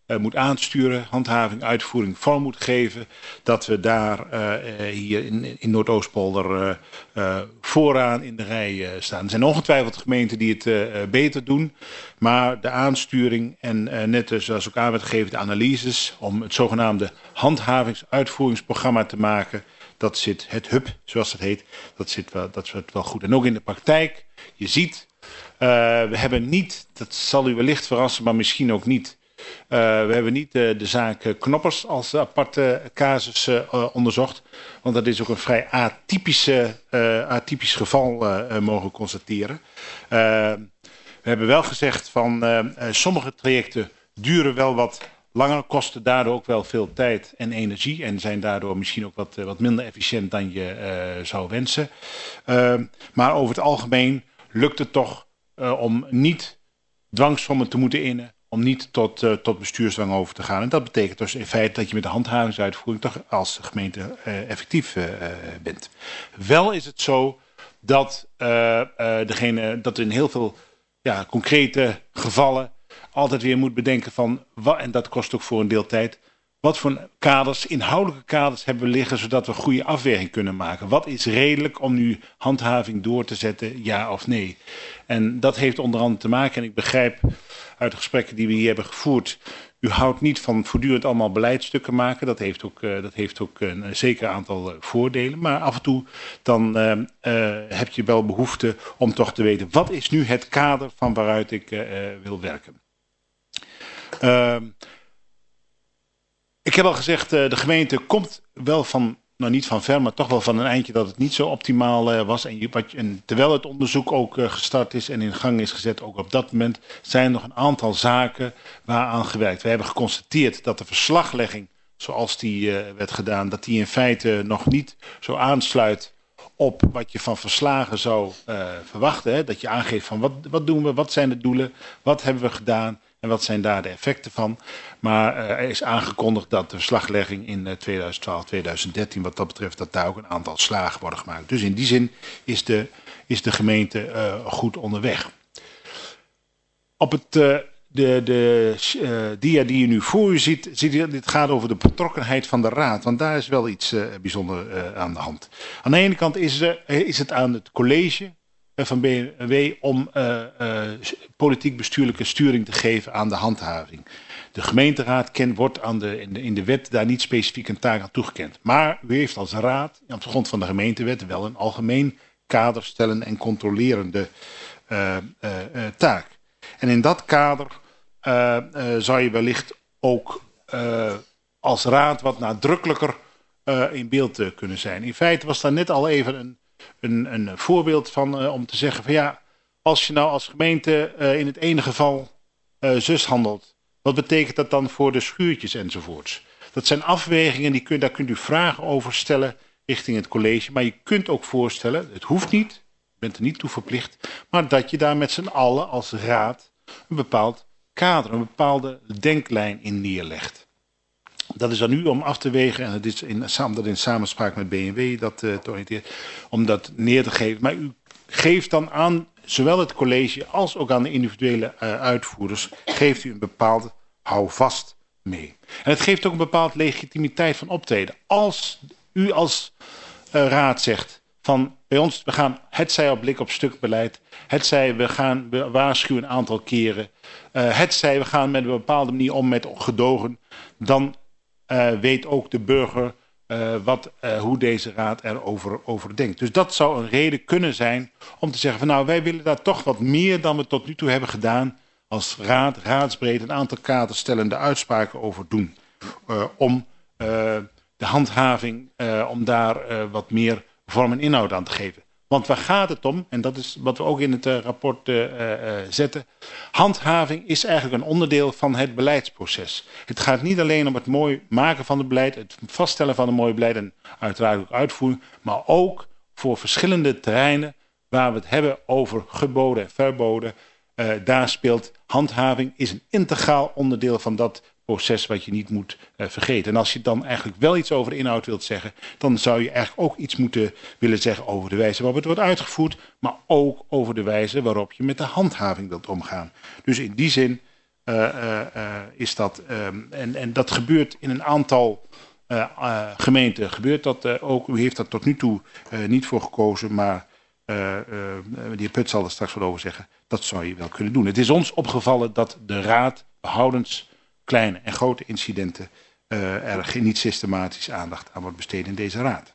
uh, moet aansturen, handhaving, uitvoering vorm moet geven. Dat we daar uh, hier in, in Noordoostpolder uh, uh, vooraan in de rij uh, staan. Er zijn ongetwijfeld gemeenten die het uh, beter doen. Maar de aansturing en uh, net zoals ook aan werd gegeven, de analyses om het zogenaamde handhavingsuitvoeringsprogramma te maken. Dat zit, het H U B, zoals het heet, dat zit wel, dat zit wel goed. En ook in de praktijk, je ziet, uh, we hebben niet, dat zal u wellicht verrassen, maar misschien ook niet. Uh, we hebben niet uh, de zaak Knoppers als aparte casus uh, onderzocht. Want dat is ook een vrij atypische, uh, atypisch geval uh, mogen constateren. Uh, we hebben wel gezegd van uh, uh, sommige trajecten duren wel wat langer, kosten daardoor ook wel veel tijd en energie. En zijn daardoor misschien ook wat, uh, wat minder efficiënt dan je uh, zou wensen. Uh, maar over het algemeen lukt het toch uh, om niet dwangsommen te moeten innen. Om niet tot, uh, tot bestuursdwang over te gaan. En dat betekent dus in feite dat je met de handhavingsuitvoering toch als gemeente uh, effectief uh, bent. Wel is het zo dat, uh, uh, degene, dat in heel veel ja, concrete gevallen altijd weer moet bedenken van, wat, en dat kost ook voor een deel tijd, wat voor kaders, inhoudelijke kaders hebben we liggen, zodat we goede afweging kunnen maken. Wat is redelijk om nu handhaving door te zetten, ja of nee? En dat heeft onder andere te maken, en ik begrijp uit de gesprekken die we hier hebben gevoerd, u houdt niet van voortdurend allemaal beleidstukken maken. Dat heeft ook, uh, dat heeft ook een zeker aantal uh, voordelen. Maar af en toe dan uh, uh, heb je wel behoefte om toch te weten, wat is nu het kader van waaruit ik uh, wil werken? Uh, ik heb al gezegd, uh, de gemeente komt wel van, nou niet van ver, maar toch wel van een eindje dat het niet zo optimaal uh, was. En, je, wat, en terwijl het onderzoek ook uh, gestart is en in gang is gezet, ook op dat moment, zijn er nog een aantal zaken waaraan gewerkt. We hebben geconstateerd dat de verslaglegging, zoals die uh, werd gedaan, dat die in feite nog niet zo aansluit op wat je van verslagen zou uh, verwachten. Hè? Dat je aangeeft van wat, wat doen we, wat zijn de doelen, wat hebben we gedaan en wat zijn daar de effecten van. Maar uh, er is aangekondigd dat de verslaglegging in uh, tweeduizend twaalf tweeduizend dertien wat dat betreft, dat daar ook een aantal slagen worden gemaakt. Dus in die zin is de, is de gemeente uh, goed onderweg. Op het, uh, de, de uh, dia die je nu voor u ziet, ziet u, dit gaat over de betrokkenheid van de raad. Want daar is wel iets uh, bijzonders uh, aan de hand. Aan de ene kant is, uh, is het aan het college van B N W om uh, uh, politiek-bestuurlijke sturing te geven aan de handhaving. De gemeenteraad ken, wordt aan de, in, de, in de wet daar niet specifiek een taak aan toegekend. Maar u heeft als raad, op de grond van de gemeentewet, wel een algemeen kader stellen en controlerende uh, uh, uh, taak. En in dat kader uh, uh, zou je wellicht ook uh, als raad wat nadrukkelijker uh, in beeld uh, kunnen zijn. In feite was daar net al even een Een, een voorbeeld van uh, om te zeggen van ja, als je nou als gemeente uh, in het ene geval uh, zus handelt, wat betekent dat dan voor de schuurtjes enzovoorts? Dat zijn afwegingen, die kun, daar kunt u vragen over stellen richting het college, maar je kunt ook voorstellen, het hoeft niet, je bent er niet toe verplicht, maar dat je daar met z'n allen als raad een bepaald kader, een bepaalde denklijn in neerlegt. Dat is aan u om af te wegen, en het is in, dat in samenspraak met B N W dat uh, te oriënteren, om dat neer te geven. Maar u geeft dan aan zowel het college als ook aan de individuele uh, uitvoerders, geeft u een bepaald houvast mee. En het geeft ook een bepaald legitimiteit van optreden. Als u als uh, raad zegt van bij ons, we gaan hetzij op blik op stuk beleid, hetzij we gaan we waarschuwen een aantal keren, uh, hetzij we gaan met een bepaalde manier om met gedogen, dan Uh, weet ook de burger uh, wat, uh, hoe deze raad erover over denkt. Dus dat zou een reden kunnen zijn om te zeggen van nou, wij willen daar toch wat meer dan we tot nu toe hebben gedaan als raad, raadsbreed een aantal kaderstellende uitspraken over doen. Uh, om uh, de handhaving, uh, om daar uh, wat meer vorm en inhoud aan te geven. Want waar gaat het om, en dat is wat we ook in het uh, rapport uh, uh, zetten, handhaving is eigenlijk een onderdeel van het beleidsproces. Het gaat niet alleen om het mooi maken van het beleid, het vaststellen van een mooi beleid en uiteraard ook uitvoering, maar ook voor verschillende terreinen waar we het hebben over geboden en verboden. Uh, daar speelt handhaving, is een integraal onderdeel van dat proces wat je niet moet uh, vergeten. En als je dan eigenlijk wel iets over de inhoud wilt zeggen, dan zou je eigenlijk ook iets moeten willen zeggen over de wijze waarop het wordt uitgevoerd, maar ook over de wijze waarop je met de handhaving wilt omgaan. Dus in die zin uh, uh, uh, is dat. Um, en, en dat gebeurt in een aantal uh, uh, gemeenten. Gebeurt dat uh, ook. U heeft daar tot nu toe uh, niet voor gekozen, maar uh, uh, de heer Put zal er straks wat over zeggen. Dat zou je wel kunnen doen. Het is ons opgevallen dat de Raad behoudens kleine en grote incidenten uh, er niet systematisch aandacht aan wordt besteed in deze Raad.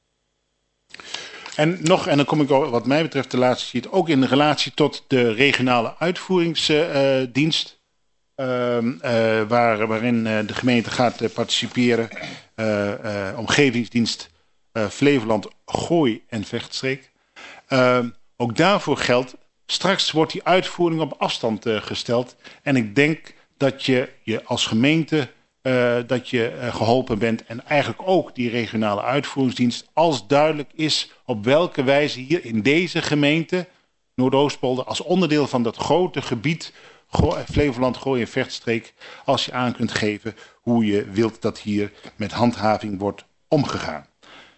En nog, en dan kom ik wat mij betreft de laatste sheet, ook in relatie tot de regionale uitvoeringsdienst, uh, uh, waar, waarin uh, de gemeente gaat uh, participeren, uh, uh, omgevingsdienst uh, Flevoland, Gooi en Vechtstreek. Uh, ook daarvoor geldt, straks wordt die uitvoering op afstand uh, gesteld en ik denk dat je, je als gemeente Uh, dat je uh, geholpen bent en eigenlijk ook die regionale uitvoeringsdienst, als duidelijk is op welke wijze hier in deze gemeente, Noordoostpolder, als onderdeel van dat grote gebied Go- Flevoland, Gooi en Vechtstreek, als je aan kunt geven hoe je wilt dat hier met handhaving wordt omgegaan.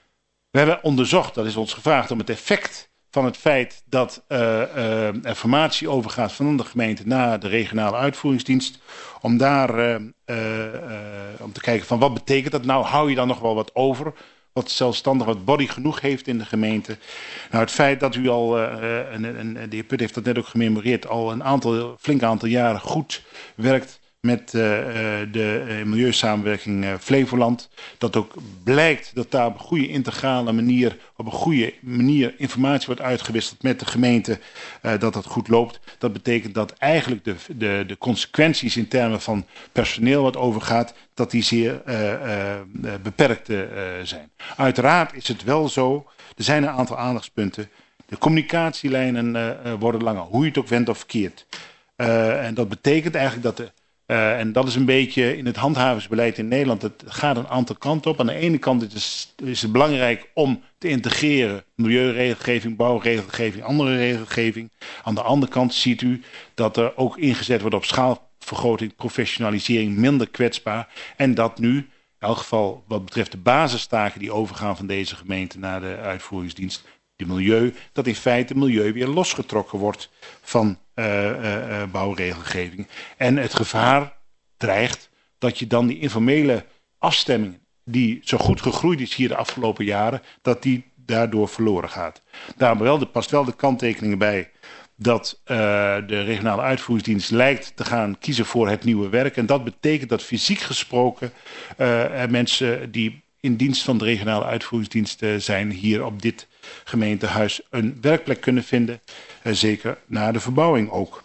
We hebben onderzocht, dat is ons gevraagd, om het effect van het feit dat uh, uh, informatie overgaat van de gemeente naar de regionale uitvoeringsdienst, om daar uh, uh, uh, om te kijken van wat betekent dat nou, hou je dan nog wel wat over, wat zelfstandig, wat body genoeg heeft in de gemeente. Nou, het feit dat u al, uh, en, en de heer Put heeft dat net ook gememoreerd, al een aantal, flink aantal jaren goed werkt met uh, de uh, milieusamenwerking uh, Flevoland. Dat ook blijkt dat daar op een goede integrale manier, op een goede manier informatie wordt uitgewisseld met de gemeente, uh, dat dat goed loopt. Dat betekent dat eigenlijk de, de, de consequenties in termen van personeel wat overgaat, dat die zeer uh, uh, beperkt uh, zijn. Uiteraard is het wel zo, er zijn een aantal aandachtspunten. De communicatielijnen uh, worden langer, hoe je het ook wendt of verkeerd. Uh, en dat betekent eigenlijk dat de Uh, en dat is een beetje in het handhavingsbeleid in Nederland. Het gaat een aantal kanten op. Aan de ene kant is het, is het belangrijk om te integreren milieuregelgeving, bouwregelgeving, andere regelgeving. Aan de andere kant ziet u dat er ook ingezet wordt op schaalvergroting, professionalisering, minder kwetsbaar. En dat nu, in elk geval wat betreft de basistaken die overgaan van deze gemeente naar de uitvoeringsdienst, de milieu, dat in feite milieu weer losgetrokken wordt van uh, uh, uh, bouwregelgeving. En het gevaar dreigt dat je dan die informele afstemming, die zo goed gegroeid is hier de afgelopen jaren, dat die daardoor verloren gaat. Daar wel, er past wel de kanttekeningen bij dat uh, de regionale uitvoeringsdienst lijkt te gaan kiezen voor het nieuwe werk. En dat betekent dat fysiek gesproken uh, mensen die in dienst van de regionale uitvoeringsdienst uh, zijn hier op dit gemeentehuis een werkplek kunnen vinden. Uh, zeker na de verbouwing ook.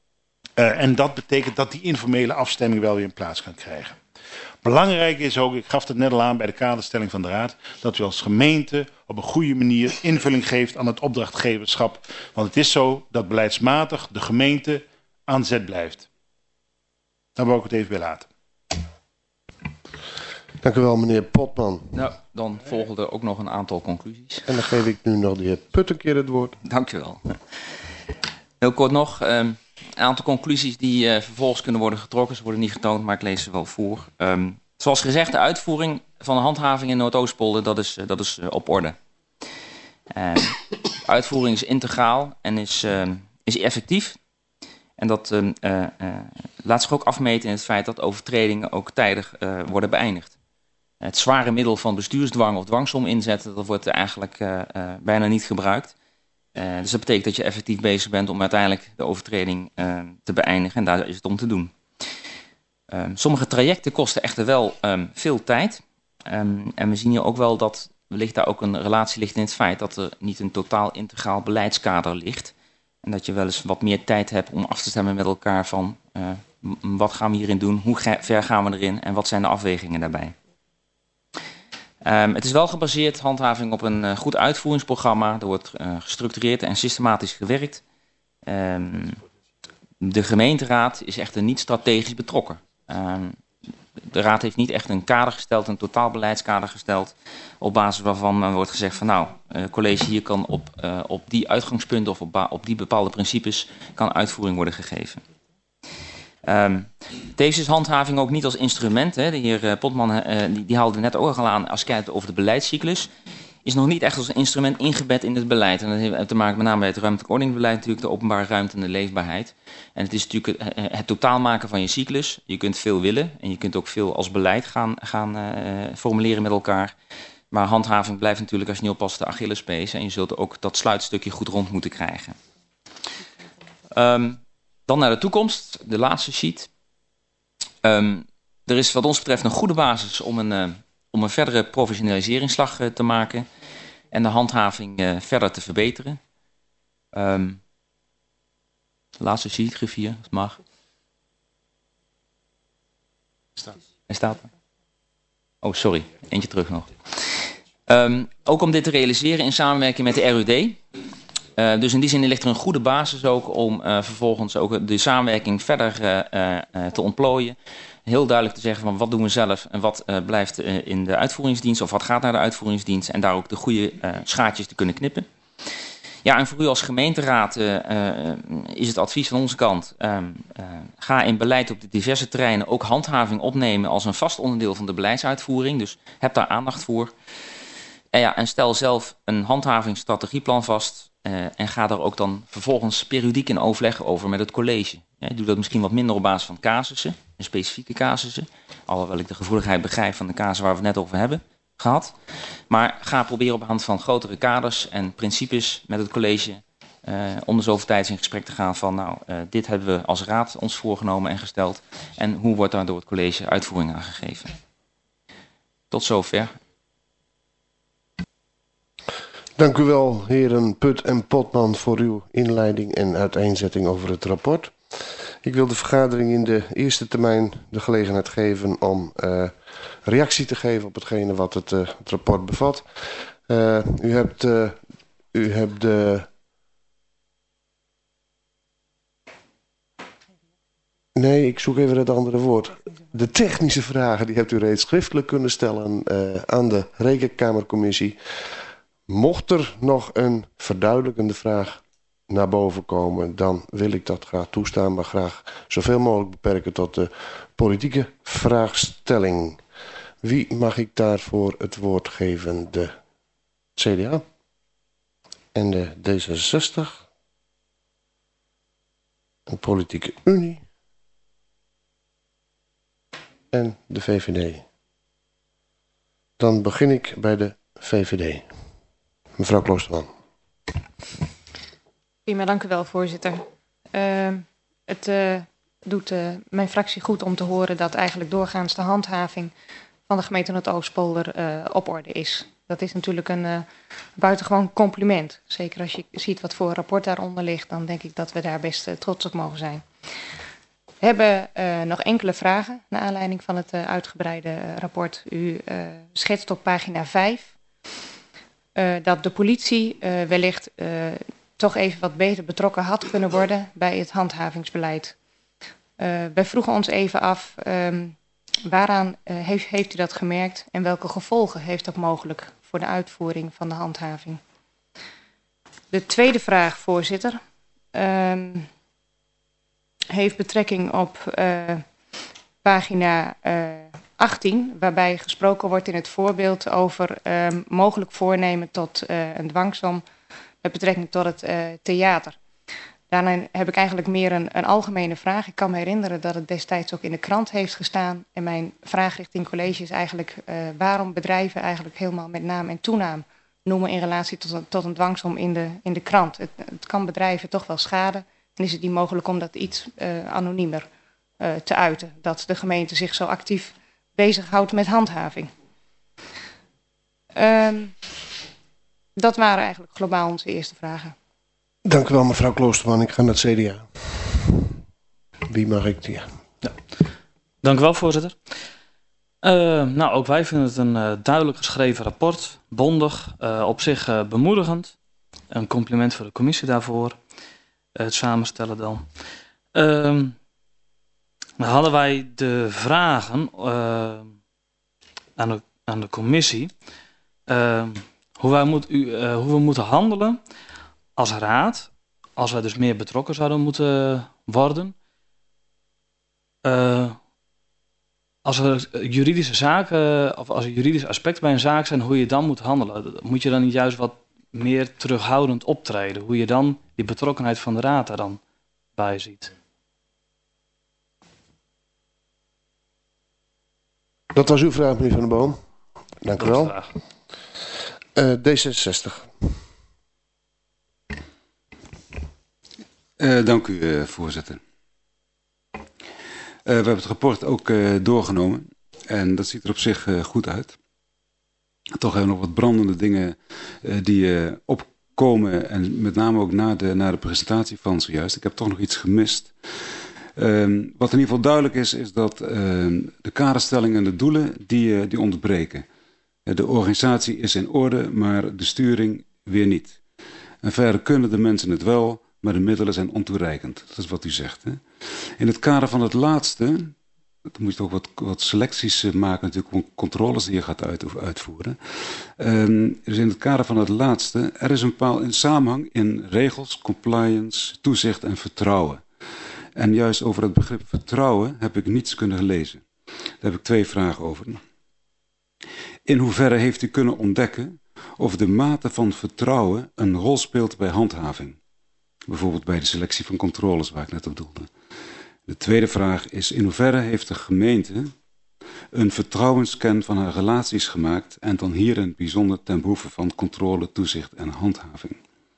Uh, en dat betekent dat die informele afstemming wel weer in plaats kan krijgen. Belangrijk is ook, ik gaf het net al aan bij de kaderstelling van de Raad, dat u als gemeente op een goede manier invulling geeft aan het opdrachtgeverschap. Want het is zo dat beleidsmatig de gemeente aan zet blijft. Daar wou ik het even bij laten. Dank u wel, meneer Potman. Nou, dan volgen er ook nog een aantal conclusies. En dan geef ik nu nog de heer Put een keer het woord. Dank u wel. Heel kort nog, um, een aantal conclusies die uh, vervolgens kunnen worden getrokken. Ze worden niet getoond, maar ik lees ze wel voor. Um, zoals gezegd, de uitvoering van de handhaving in Noordoostpolder, dat is, uh, dat is uh, op orde. Uh, de uitvoering is integraal en is, uh, is effectief. En dat uh, uh, uh, laat zich ook afmeten in het feit dat overtredingen ook tijdig uh, worden beëindigd. Het zware middel van bestuursdwang of dwangsom inzetten, dat wordt eigenlijk uh, uh, bijna niet gebruikt. Uh, dus dat betekent dat je effectief bezig bent om uiteindelijk de overtreding uh, te beëindigen. En daar is het om te doen. Uh, sommige trajecten kosten echter wel um, veel tijd. Um, en we zien hier ook wel dat wellicht daar ook een relatie ligt in het feit dat er niet een totaal integraal beleidskader ligt. En dat je wel eens wat meer tijd hebt om af te stemmen met elkaar van uh, wat gaan we hierin doen, hoe ver gaan we erin en wat zijn de afwegingen daarbij. Um, het is wel gebaseerd, handhaving, op een uh, goed uitvoeringsprogramma. Er wordt uh, gestructureerd en systematisch gewerkt. Um, de gemeenteraad is echter niet strategisch betrokken. Um, de raad heeft niet echt een kader gesteld, een totaalbeleidskader gesteld, op basis waarvan uh, wordt gezegd van nou, uh, college hier kan op, uh, op die uitgangspunten of op, op die bepaalde principes kan uitvoering worden gegeven. Um, deze is handhaving ook niet als instrument. Hè. De heer Potman uh, die, die haalde net ook al aan als kijkt over de beleidscyclus. is nog niet echt als een instrument ingebed in het beleid. En dat heeft te maken met name bij het ruimtelijk ordeningbeleid natuurlijk, de openbare ruimte en de leefbaarheid. En het is natuurlijk het, het totaal maken van je cyclus. Je kunt veel willen en je kunt ook veel als beleid gaan, gaan uh, formuleren met elkaar. Maar handhaving blijft natuurlijk, als je niet oppast, de Achillespees. En je zult ook dat sluitstukje goed rond moeten krijgen. Um, dan naar de toekomst, de laatste sheet. Um, er is wat ons betreft een goede basis om een, uh, om een verdere professionaliseringsslag uh, te maken. En de handhaving uh, verder te verbeteren. Um, de laatste sheet, griffier, als het mag. Staat. Hij staat er. Oh, sorry. Eentje terug nog. Um, ook om dit te realiseren in samenwerking met de R U D. Uh, dus in die zin ligt er een goede basis ook om uh, vervolgens ook de samenwerking verder uh, uh, te ontplooien. Heel duidelijk te zeggen van wat doen we zelf en wat uh, blijft uh, in de uitvoeringsdienst of wat gaat naar de uitvoeringsdienst. En daar ook de goede uh, schaartjes te kunnen knippen. Ja, en voor u als gemeenteraad uh, uh, is het advies van onze kant. Uh, uh, ga in beleid op de diverse terreinen ook handhaving opnemen als een vast onderdeel van de beleidsuitvoering. Dus heb daar aandacht voor. En, ja, en stel zelf een handhavingsstrategieplan vast. Uh, en ga daar ook dan vervolgens periodiek in overleg over met het college. Ja, doe dat misschien wat minder op basis van casussen, specifieke casussen. Alhoewel ik de gevoeligheid begrijp van de casus waar we het net over hebben gehad. Maar ga proberen op de hand van grotere kaders en principes met het college uh, om de zoveel tijd in gesprek te gaan van nou, uh, dit hebben we als raad ons voorgenomen en gesteld. En hoe wordt daar door het college uitvoering aan gegeven. Tot zover. Dank u wel, heren Put en Potman, voor uw inleiding en uiteenzetting over het rapport. Ik wil de vergadering in de eerste termijn de gelegenheid geven om uh, reactie te geven op hetgene wat het, uh, het rapport bevat. Uh, u hebt, uh, u hebt de... Nee, ik zoek even het andere woord. De technische vragen die hebt u reeds schriftelijk kunnen stellen uh, aan de Rekenkamercommissie. Mocht er nog een verduidelijkende vraag naar boven komen, dan wil ik dat graag toestaan, maar graag zoveel mogelijk beperken tot de politieke vraagstelling. Wie mag ik daarvoor het woord geven? De C D A en de D zesenzestig, de Politieke Unie en de V V D. Dan begin ik bij de V V D. Mevrouw Kloosterman. Prima, dank u wel, voorzitter. Uh, het uh, doet uh, mijn fractie goed om te horen dat eigenlijk doorgaans de handhaving van de gemeente Noordoostpolder uh, op orde is. Dat is natuurlijk een uh, buitengewoon compliment. Zeker als je ziet wat voor rapport daaronder ligt, dan denk ik dat we daar best uh, trots op mogen zijn. We hebben uh, nog enkele vragen naar aanleiding van het uh, uitgebreide uh, rapport. U uh, schetst op pagina vijf uh, dat de politie uh, wellicht uh, toch even wat beter betrokken had kunnen worden bij het handhavingsbeleid. Uh, wij vroegen ons even af, um, waaraan uh, heeft, heeft u dat gemerkt en welke gevolgen heeft dat mogelijk voor de uitvoering van de handhaving? De tweede vraag, voorzitter, um, heeft betrekking op uh, pagina uh, achttien, waarbij gesproken wordt in het voorbeeld over um, mogelijk voornemen tot uh, een dwangsom met betrekking tot het uh, theater. Daarna heb ik eigenlijk meer een, een algemene vraag. Ik kan me herinneren dat het destijds ook in de krant heeft gestaan. En mijn vraag richting college is eigenlijk uh, waarom bedrijven eigenlijk helemaal met naam en toenaam noemen in relatie tot een, tot een dwangsom in de, in de krant. Het, het kan bedrijven toch wel schaden. En is het niet mogelijk om dat iets uh, anoniemer uh, te uiten. Dat de gemeente zich zo actief bezighoudt met handhaving. Um, dat waren eigenlijk globaal onze eerste vragen. Dank u wel, mevrouw Kloosterman. Ik ga naar het C D A. Wie mag ik die? Ja. Dank u wel, voorzitter. Uh, nou, ook wij vinden het een uh, duidelijk geschreven rapport. Bondig, uh, op zich uh, bemoedigend. Een compliment voor de commissie daarvoor. Uh, het samenstellen dan. Uh, dan hadden wij de vragen uh, aan, de, aan de commissie. Uh, hoe, wij moet, uh, hoe we moeten handelen als raad, als wij dus meer betrokken zouden moeten worden, uh, als er juridische zaken of als er juridische aspecten bij een zaak zijn, hoe je dan moet handelen, moet je dan niet juist wat meer terughoudend optreden? Hoe je dan die betrokkenheid van de raad daar dan bij ziet? Dat was uw vraag, meneer Van der Boom. Dank u wel. Uh, D zesenzestig. Uh, dank u, uh, voorzitter. Uh, we hebben het rapport ook uh, doorgenomen en dat ziet er op zich uh, goed uit. Toch hebben we nog wat brandende dingen uh, die uh, opkomen en met name ook na de, na de presentatie van zojuist. Ik heb toch nog iets gemist. Um, wat in ieder geval duidelijk is, is dat uh, de kaderstellingen en de doelen die, uh, die ontbreken. Uh, de organisatie is in orde, maar de sturing weer niet. En verder kunnen de mensen het wel, maar de middelen zijn ontoereikend. Dat is wat u zegt. Hè? In het kader van het laatste, dan moet je ook wat, wat selecties maken, natuurlijk controles die je gaat uit, uitvoeren. Um, dus in het kader van het laatste, er is een bepaald samenhang in regels, compliance, toezicht en vertrouwen. En juist over het begrip vertrouwen heb ik niets kunnen lezen. Daar heb ik twee vragen over. In hoeverre heeft u kunnen ontdekken of de mate van vertrouwen een rol speelt bij handhaving? Bijvoorbeeld bij de selectie van controles waar ik net op doelde. De tweede vraag is, in hoeverre heeft de gemeente een vertrouwensscan van haar relaties gemaakt en dan hier in het bijzonder ten behoeve van controle, toezicht en handhaving?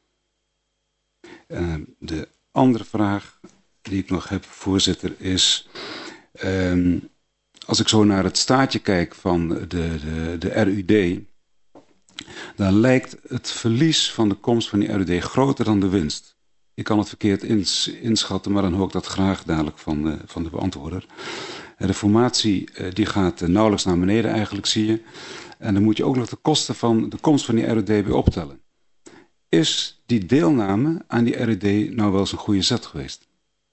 Uh, de andere vraag die ik nog heb, voorzitter, is, um, als ik zo naar het staatje kijk van de, de, de R U D, dan lijkt het verlies van de komst van die R U D groter dan de winst. Ik kan het verkeerd ins, inschatten, maar dan hoor ik dat graag dadelijk van de, van de beantwoorder. De formatie uh, die gaat uh, nauwelijks naar beneden eigenlijk, zie je. En dan moet je ook nog de kosten van de komst van die R U D bij optellen. Is die deelname aan die R U D nou wel eens een goede zet geweest?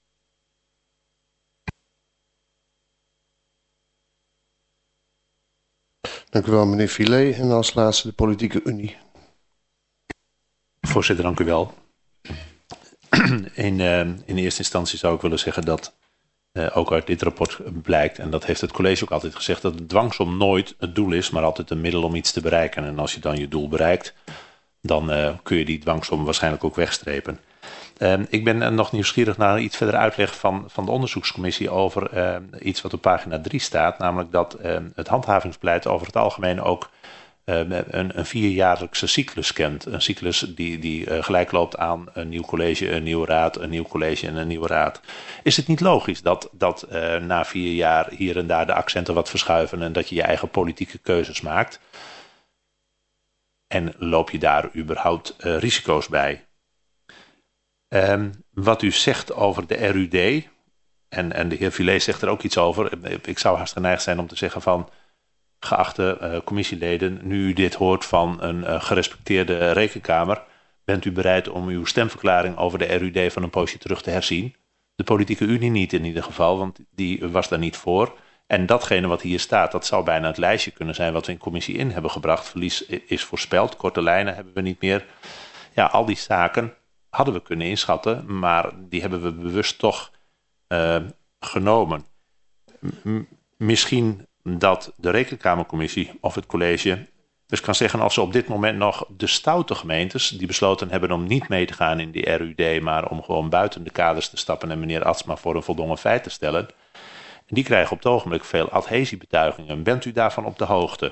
Dank u wel, meneer Filet. En als laatste de Politieke Unie. Voorzitter, dank u wel. In, uh, in eerste instantie zou ik willen zeggen dat uh, ook uit dit rapport blijkt, en dat heeft het college ook altijd gezegd, dat de dwangsom nooit het doel is, maar altijd een middel om iets te bereiken. En als je dan je doel bereikt, dan uh, kun je die dwangsom waarschijnlijk ook wegstrepen. Uh, ik ben uh, nog nieuwsgierig naar iets verder uitleg van, van de onderzoekscommissie over uh, iets wat op pagina drie staat, namelijk dat uh, het handhavingsbeleid over het algemeen ook uh, een, een vierjaarlijkse cyclus kent. Een cyclus die, die uh, gelijk loopt aan een nieuw college, een nieuwe raad, een nieuw college en een nieuwe raad. Is het niet logisch dat, dat uh, na vier jaar hier en daar de accenten wat verschuiven en dat je je eigen politieke keuzes maakt? En loop je daar überhaupt uh, risico's bij? Um, wat u zegt over de R U D, en, en de heer Filet zegt er ook iets over. Ik zou haast geneigd zijn om te zeggen van, geachte uh, commissieleden, nu u dit hoort van een uh, gerespecteerde rekenkamer, bent u bereid om uw stemverklaring over de R U D van een poosje terug te herzien? De Politieke Unie niet in ieder geval, want die was daar niet voor. En datgene wat hier staat, dat zou bijna het lijstje kunnen zijn wat we in commissie in hebben gebracht. Verlies is voorspeld, korte lijnen hebben we niet meer. Ja, al die zaken hadden we kunnen inschatten, maar die hebben we bewust toch uh, genomen. M- misschien dat de Rekenkamercommissie of het college dus kan zeggen, als ze op dit moment nog de stoute gemeentes die besloten hebben om niet mee te gaan in die R U D, maar om gewoon buiten de kaders te stappen en meneer Atsma voor een voldongen feit te stellen, die krijgen op het ogenblik veel adhesiebetuigingen. Bent u daarvan op de hoogte?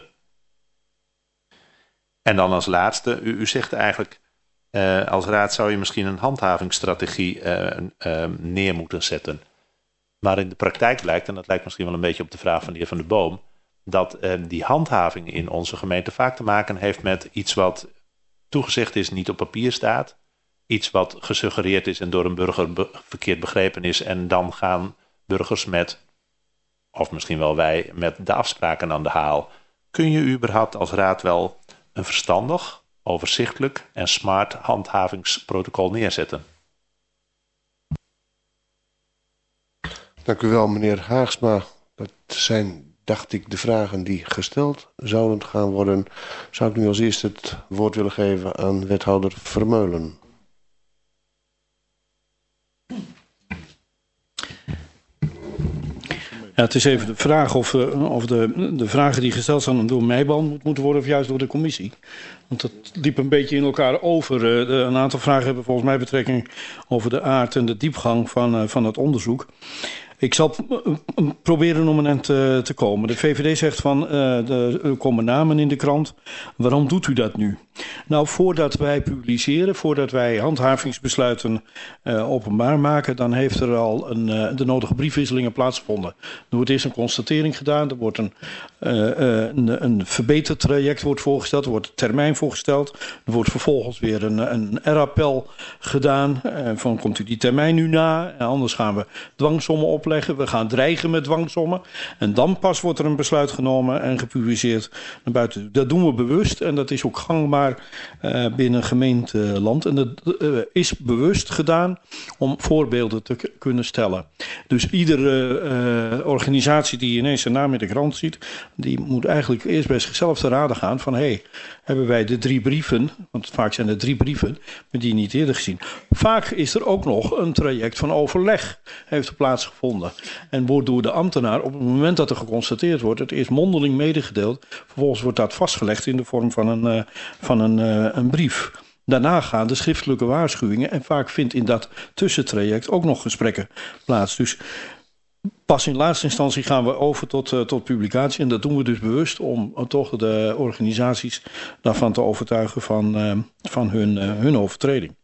En dan als laatste, u, u zegt eigenlijk, Uh, als raad zou je misschien een handhavingsstrategie uh, uh, neer moeten zetten. Maar in de praktijk blijkt, en dat lijkt misschien wel een beetje op de vraag van de heer Van der Boom, dat uh, die handhaving in onze gemeente vaak te maken heeft met iets wat toegezegd is, niet op papier staat. Iets wat gesuggereerd is en door een burger be- verkeerd begrepen is. En dan gaan burgers met, of misschien wel wij, met de afspraken aan de haal. Kun je überhaupt als raad wel een verstandig, overzichtelijk en smart handhavingsprotocol neerzetten? Dank u wel, meneer Haagsma. Dat zijn, dacht ik, de vragen die gesteld zouden gaan worden. Zou ik nu als eerste het woord willen geven aan wethouder Vermeulen. Ja, het is even de vraag of, uh, of de, de vragen die gesteld zijn door mij beantwoord moeten worden of juist door de commissie. Want dat liep een beetje in elkaar over. Uh, de, een aantal vragen hebben volgens mij betrekking over de aard en de diepgang van, uh, van het onderzoek. Ik zal proberen om een eind te, te komen. De V V D zegt van, uh, de, er komen namen in de krant. Waarom doet u dat nu? Nou, voordat wij publiceren, voordat wij handhavingsbesluiten uh, openbaar maken, dan heeft er al een, uh, de nodige briefwisselingen plaatsgevonden. Er wordt eerst een constatering gedaan, er wordt een, uh, een, een verbetertraject wordt voorgesteld, er wordt een termijn voorgesteld, er wordt vervolgens weer een, een R-appel gedaan. Uh, van komt u die termijn nu na? En anders gaan we dwangsommen opleggen, we gaan dreigen met dwangsommen. En dan pas wordt er een besluit genomen en gepubliceerd naar buiten. Dat doen we bewust en dat is ook gangbaar Uh, binnen gemeenteland. En dat uh, is bewust gedaan om voorbeelden te k- kunnen stellen. Dus iedere uh, organisatie die ineens een naam in de krant ziet, die moet eigenlijk eerst bij zichzelf te raden gaan van, hé, hey, hebben wij de drie brieven, want vaak zijn er drie brieven, maar die niet eerder gezien. Vaak is er ook nog een traject van overleg heeft er plaatsgevonden. En wordt door de ambtenaar op het moment dat er geconstateerd wordt, het eerst mondeling medegedeeld, vervolgens wordt dat vastgelegd in de vorm van een, uh, van een, uh, een brief. Daarna gaan de schriftelijke waarschuwingen en vaak vindt in dat tussentraject ook nog gesprekken plaats. Dus pas in laatste instantie gaan we over tot, uh, tot publicatie. En dat doen we dus bewust om uh, toch de organisaties daarvan te overtuigen van, uh, van hun, uh, hun overtreding.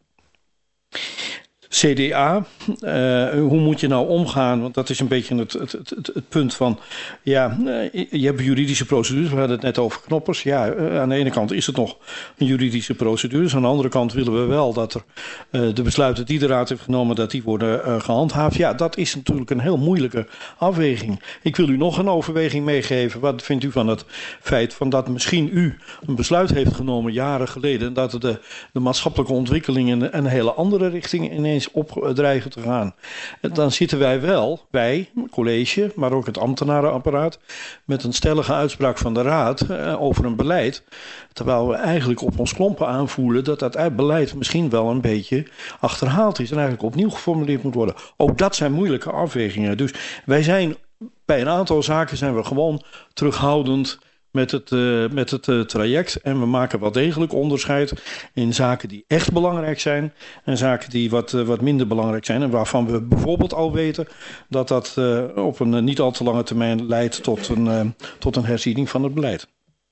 C D A, uh, hoe moet je nou omgaan? Want dat is een beetje het, het, het, het punt van, ja, je hebt juridische procedures. We hadden het net over knoppers. Ja, uh, aan de ene kant is het nog een juridische procedure. Dus aan de andere kant willen we wel dat er uh, de besluiten die de Raad heeft genomen, dat die worden uh, gehandhaafd. Ja, dat is natuurlijk een heel moeilijke afweging. Ik wil u nog een overweging meegeven. Wat vindt u van het feit van dat misschien u een besluit heeft genomen jaren geleden en dat de, de maatschappelijke ontwikkelingen een hele andere richting ineens opdreigen te gaan. Dan zitten wij wel, wij, college, maar ook het ambtenarenapparaat, met een stellige uitspraak van de Raad uh, over een beleid, terwijl we eigenlijk op ons klompen aanvoelen dat dat beleid misschien wel een beetje achterhaald is en eigenlijk opnieuw geformuleerd moet worden. Ook dat zijn moeilijke afwegingen. Dus wij zijn bij een aantal zaken zijn we gewoon terughoudend met het, uh, met het uh, traject. En we maken wel degelijk onderscheid in zaken die echt belangrijk zijn en zaken die wat, uh, wat minder belangrijk zijn. En waarvan we bijvoorbeeld al weten dat dat uh, op een uh, niet al te lange termijn leidt tot een, uh, tot een herziening van het beleid.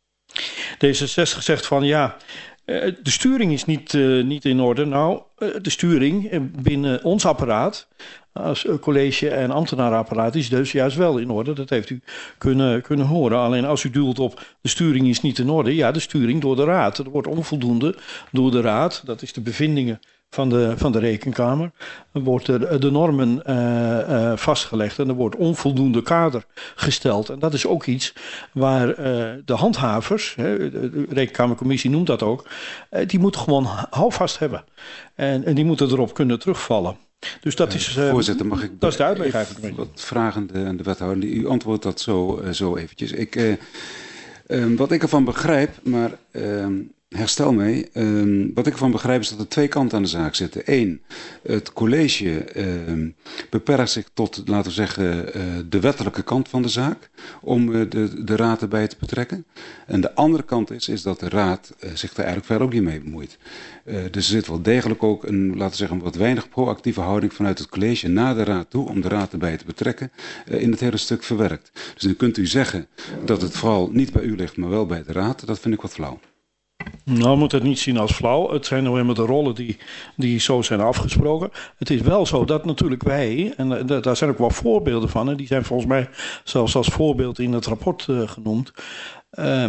D zesenzestig zegt van ja, uh, de sturing is niet, uh, niet in orde. Nou, uh, de sturing binnen ons apparaat als college en ambtenarenapparaat is dus juist wel in orde. Dat heeft u kunnen, kunnen horen. Alleen als u duwt op de sturing is niet in orde. Ja, de sturing door de Raad. Er wordt onvoldoende door de Raad. Dat is de bevindingen van de, van de Rekenkamer. Er wordt de, de normen uh, uh, vastgelegd. En er wordt onvoldoende kader gesteld. En dat is ook iets waar uh, de handhavers, hè, de Rekenkamercommissie noemt dat ook, uh, die moeten gewoon houvast hebben. En, en die moeten erop kunnen terugvallen. Dus dat is, uh, Voorzitter, mag ik dat is de uitleg eigenlijk. Wat vragen aan de wethouder. U antwoordt dat zo, uh, zo eventjes. Ik, uh, uh, wat ik ervan begrijp, maar uh, herstel mij. Uh, wat ik ervan begrijp is dat er twee kanten aan de zaak zitten. Eén, het college uh, beperkt zich tot, laten we zeggen, uh, de wettelijke kant van de zaak. Om uh, de, de raad erbij te betrekken. En de andere kant is, is dat de raad uh, zich daar eigenlijk verder ook niet mee bemoeit. Uh, dus er zit wel degelijk ook een, laten we zeggen, een wat weinig proactieve houding vanuit het college naar de raad toe, om de raad erbij te betrekken, uh, in het hele stuk verwerkt. Dus dan kunt u zeggen dat het vooral niet bij u ligt, maar wel bij de raad. Dat vind ik wat flauw. Nou, we moeten het niet zien als flauw. Het zijn nou helemaal de rollen die, die zo zijn afgesproken. Het is wel zo dat natuurlijk wij, en daar zijn ook wel voorbeelden van, en die zijn volgens mij zelfs als voorbeeld in het rapport uh, genoemd. Uh,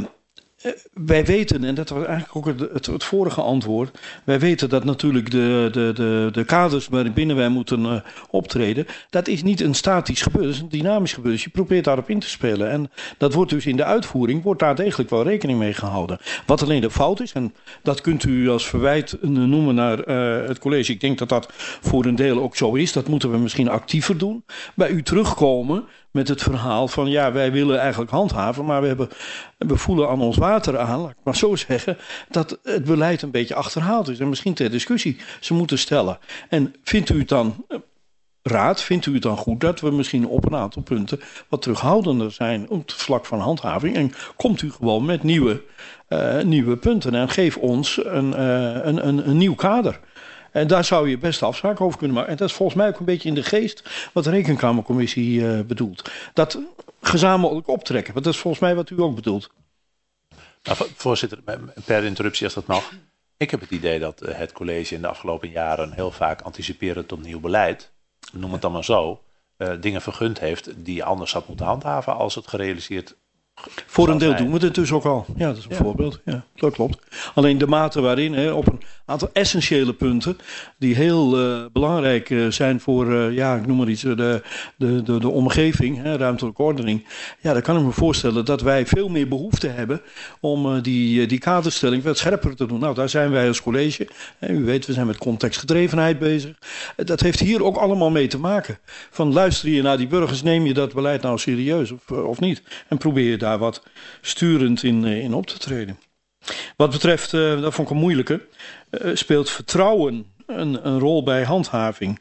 Wij weten, en dat was eigenlijk ook het, het, het vorige antwoord, wij weten dat natuurlijk de, de, de, de kaders waarbinnen wij moeten uh, optreden, dat is niet een statisch gebeuren, dat is een dynamisch gebeuren. Dus je probeert daarop in te spelen. En dat wordt dus in de uitvoering, wordt daar degelijk wel rekening mee gehouden. Wat alleen de fout is, en dat kunt u als verwijt noemen naar uh, het college, ik denk dat dat voor een deel ook zo is, dat moeten we misschien actiever doen, bij u terugkomen met het verhaal van ja, wij willen eigenlijk handhaven, maar we, hebben, we voelen aan ons water aan, laat ik maar zo zeggen, dat het beleid een beetje achterhaald is en misschien ter discussie ze moeten stellen. En vindt u het dan raad, vindt u het dan goed dat we misschien op een aantal punten wat terughoudender zijn op het vlak van handhaving? En komt u gewoon met nieuwe, uh, nieuwe punten en geef ons een, uh, een, een, een nieuw kader. En daar zou je best afspraken over kunnen maken. En dat is volgens mij ook een beetje in de geest wat de Rekenkamercommissie uh, bedoelt. Dat gezamenlijk optrekken, want dat is volgens mij wat u ook bedoelt. Nou, voorzitter, per interruptie als dat mag. Ik heb het idee dat het college in de afgelopen jaren heel vaak anticiperend op nieuw beleid, noem het dan maar zo, uh, dingen vergund heeft die je anders had moeten handhaven als het gerealiseerd Voor een deel doen we het dus ook al. Ja, dat is een ja. voorbeeld. Ja, dat klopt. Alleen de mate waarin, hè, op een aantal essentiële punten, die heel uh, belangrijk uh, zijn voor, uh, ja, ik noem maar iets, de, de, de, de omgeving, hè, ruimtelijke ordening. Ja, dan kan ik me voorstellen dat wij veel meer behoefte hebben om uh, die, uh, die kaderstelling wat scherper te doen. Nou, daar zijn wij als college. Hè, u weet, we zijn met contextgedrevenheid bezig. Uh, dat heeft hier ook allemaal mee te maken. Van luister je naar die burgers, neem je dat beleid nou serieus of, uh, of niet? En probeer je daar wat sturend in, in op te treden. Wat betreft, uh, dat vond ik een moeilijke, uh, speelt vertrouwen een, een rol bij handhaving?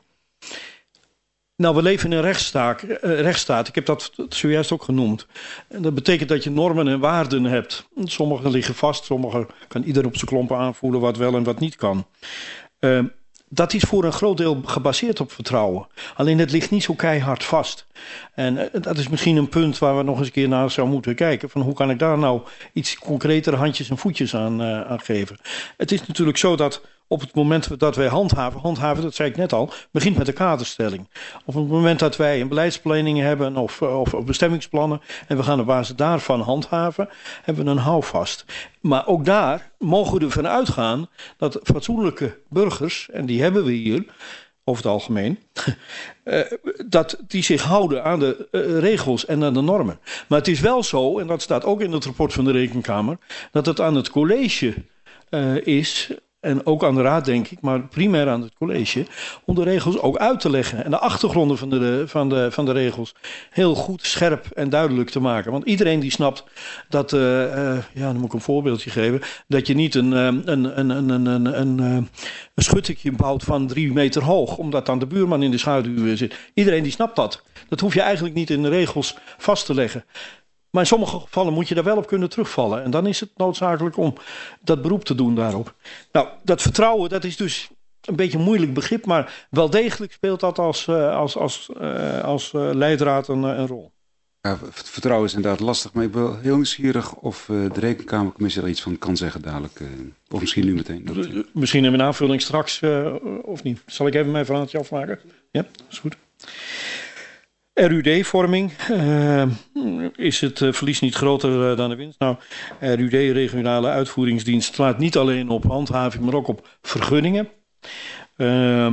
Nou, we leven in een rechtsstaat, uh, rechtsstaat. Ik heb dat zojuist ook genoemd. En dat betekent dat je normen en waarden hebt. Sommige liggen vast, sommige kan ieder op zijn klompen aanvoelen wat wel en wat niet kan. Uh, Dat is voor een groot deel gebaseerd op vertrouwen. Alleen het ligt niet zo keihard vast. En uh, dat is misschien een punt waar we nog eens een keer naar zouden moeten kijken. Van hoe kan ik daar nou iets concretere handjes en voetjes aan, uh, aan geven. Het is natuurlijk zo dat op het moment dat wij handhaven, handhaven, dat zei ik net al, begint met de kaderstelling. Op het moment dat wij een beleidsplanning hebben of, of, of bestemmingsplannen en we gaan op basis daarvan handhaven, hebben we een houvast. Maar ook daar mogen we ervan uitgaan dat fatsoenlijke burgers, en die hebben we hier over het algemeen, uh, dat die zich houden aan de uh, regels en aan de normen. Maar het is wel zo, en dat staat ook in het rapport van de Rekenkamer, dat het aan het college uh, is, en ook aan de raad denk ik, maar primair aan het college, om de regels ook uit te leggen. En de achtergronden van de, van de, van de regels heel goed, scherp en duidelijk te maken. Want iedereen die snapt dat, uh, uh, ja, dan moet ik een voorbeeldje geven, dat je niet een, een, een, een, een, een, een, een schuttekje bouwt van drie meter hoog, omdat dan de buurman in de schaduw zit. Iedereen die snapt dat. Dat hoef je eigenlijk niet in de regels vast te leggen. Maar in sommige gevallen moet je daar wel op kunnen terugvallen. En dan is het noodzakelijk om dat beroep te doen daarop. Nou, dat vertrouwen, dat is dus een beetje een moeilijk begrip. Maar wel degelijk speelt dat als, uh, als, als, uh, als uh, leidraad een, een rol. Ja, vertrouwen is inderdaad lastig. Maar ik ben heel nieuwsgierig of uh, de Rekenkamercommissie er iets van kan zeggen dadelijk. Uh, of misschien nu meteen. Dat, uh... Misschien in mijn aanvulling straks uh, of niet. Zal ik even mijn verhaaltje afmaken? Ja, dat is goed. R U D-vorming, uh, is het uh, verlies niet groter uh, dan de winst? Nou, R U D, regionale uitvoeringsdienst, slaat niet alleen op handhaving, maar ook op vergunningen. Uh,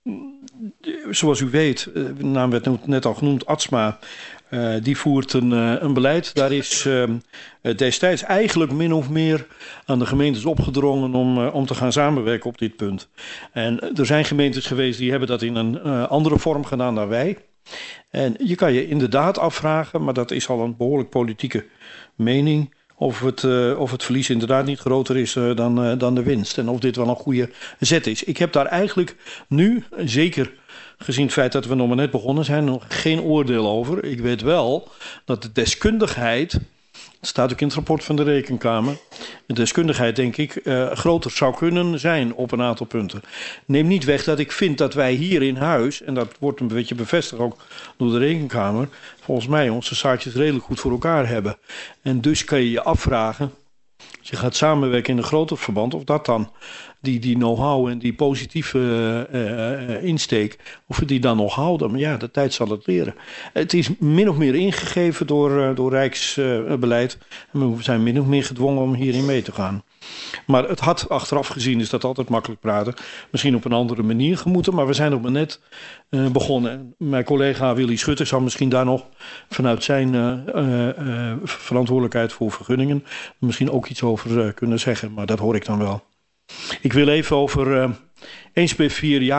zoals u weet, de naam werd net al genoemd, A T S M A, uh, die voert een, uh, een beleid. Daar is uh, destijds eigenlijk min of meer aan de gemeentes opgedrongen om, uh, om te gaan samenwerken op dit punt. En er zijn gemeentes geweest die hebben dat in een uh, andere vorm gedaan dan wij. En je kan je inderdaad afvragen, maar dat is al een behoorlijk politieke mening, of het, uh, of het verlies inderdaad niet groter is uh, dan, uh, dan de winst. En of dit wel een goede zet is. Ik heb daar eigenlijk nu, zeker gezien het feit dat we nog maar net begonnen zijn, nog geen oordeel over. Ik weet wel dat de deskundigheid, dat staat ook in het rapport van de Rekenkamer, de deskundigheid denk ik uh, groter zou kunnen zijn op een aantal punten. Neem niet weg dat ik vind dat wij hier in huis, en dat wordt een beetje bevestigd ook door de Rekenkamer, volgens mij onze zaadjes redelijk goed voor elkaar hebben. En dus kan je je afvragen, als je gaat samenwerken in een groter verband, of dat dan, die, die know-how en die positieve uh, uh, insteek, of we die dan nog houden. Maar ja, de tijd zal het leren. Het is min of meer ingegeven door, uh, door Rijksbeleid. Uh, en we zijn min of meer gedwongen om hierin mee te gaan. Maar het had achteraf gezien, is dat altijd makkelijk praten, misschien op een andere manier gemoeten. Maar we zijn ook maar net uh, begonnen. Mijn collega Willy Schutter zal misschien daar nog vanuit zijn uh, uh, uh, verantwoordelijkheid voor vergunningen misschien ook iets over uh, kunnen zeggen. Maar dat hoor ik dan wel. Ik wil even over uh, eens per vier jaar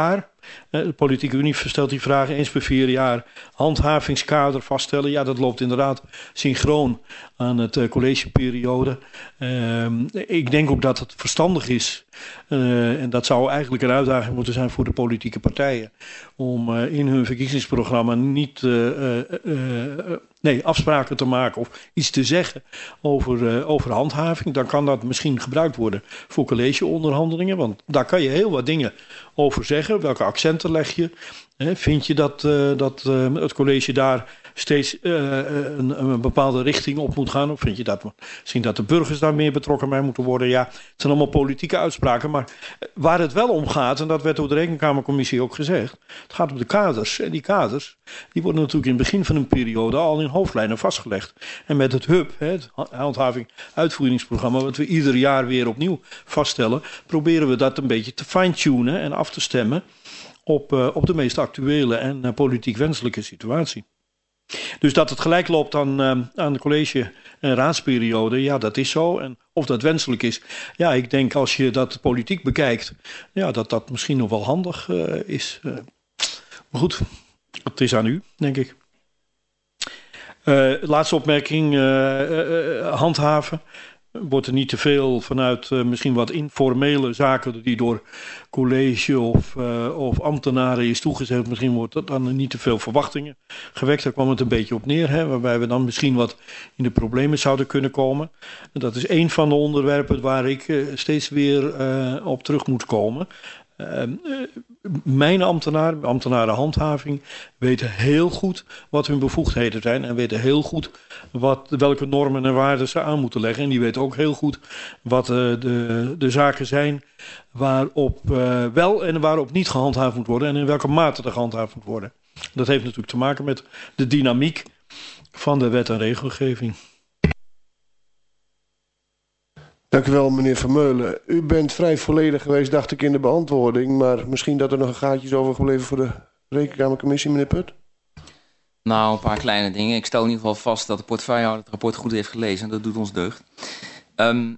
De politieke unie stelt die vraag eens per vier jaar. Handhavingskader vaststellen. Ja, dat loopt inderdaad synchroon aan het uh, collegeperiode. Uh, ik denk ook dat het verstandig is. Uh, en dat zou eigenlijk een uitdaging moeten zijn voor de politieke partijen. Om uh, in hun verkiezingsprogramma niet uh, uh, uh, uh, nee, afspraken te maken of iets te zeggen over, uh, over handhaving. Dan kan dat misschien gebruikt worden voor collegeonderhandelingen. Want daar kan je heel wat dingen over zeggen. Welke accenten leg je? He, vind je dat, uh, dat uh, het college daar steeds uh, een, een bepaalde richting op moet gaan? Of vind je dat misschien dat de burgers daar meer betrokken bij moeten worden? Ja, het zijn allemaal politieke uitspraken. Maar waar het wel om gaat, en dat werd door de Rekenkamercommissie ook gezegd, het gaat om de kaders. En die kaders die worden natuurlijk in het begin van een periode al in hoofdlijnen vastgelegd. En met het H U P, het handhaving uitvoeringsprogramma, wat we ieder jaar weer opnieuw vaststellen, proberen we dat een beetje te fine-tunen en af te stemmen op, uh, op de meest actuele en uh, politiek wenselijke situatie. Dus dat het gelijk loopt aan, uh, aan de college- en raadsperiode, ja, dat is zo. En of dat wenselijk is, ja, ik denk als je dat politiek bekijkt, ja, dat dat misschien nog wel handig uh, is. Uh, maar goed, het is aan u, denk ik. Uh, laatste opmerking, uh, uh, uh, handhaven. Wordt er niet te veel vanuit uh, misschien wat informele zaken die door college of, uh, of ambtenaren is toegezegd. Misschien wordt er dan niet te veel verwachtingen gewekt. Daar kwam het een beetje op neer, hè, waarbij we dan misschien wat in de problemen zouden kunnen komen. En dat is een van de onderwerpen waar ik uh, steeds weer uh, op terug moet komen. Uh, mijn ambtenaren, ambtenaren handhaving, weten heel goed wat hun bevoegdheden zijn en weten heel goed wat, welke normen en waarden ze aan moeten leggen. En die weten ook heel goed wat uh, de, de zaken zijn waarop uh, wel en waarop niet gehandhaafd moet worden en in welke mate er gehandhaafd moet worden. Dat heeft natuurlijk te maken met de dynamiek van de wet en regelgeving. Dank u wel, meneer Vermeulen. U bent vrij volledig geweest, dacht ik, in de beantwoording. Maar misschien dat er nog een gaatje is overgebleven voor de Rekenkamercommissie, meneer Put? Nou, een paar kleine dingen. Ik stel in ieder geval vast dat de portefeuillehouder het rapport goed heeft gelezen. En dat doet ons deugd. Um,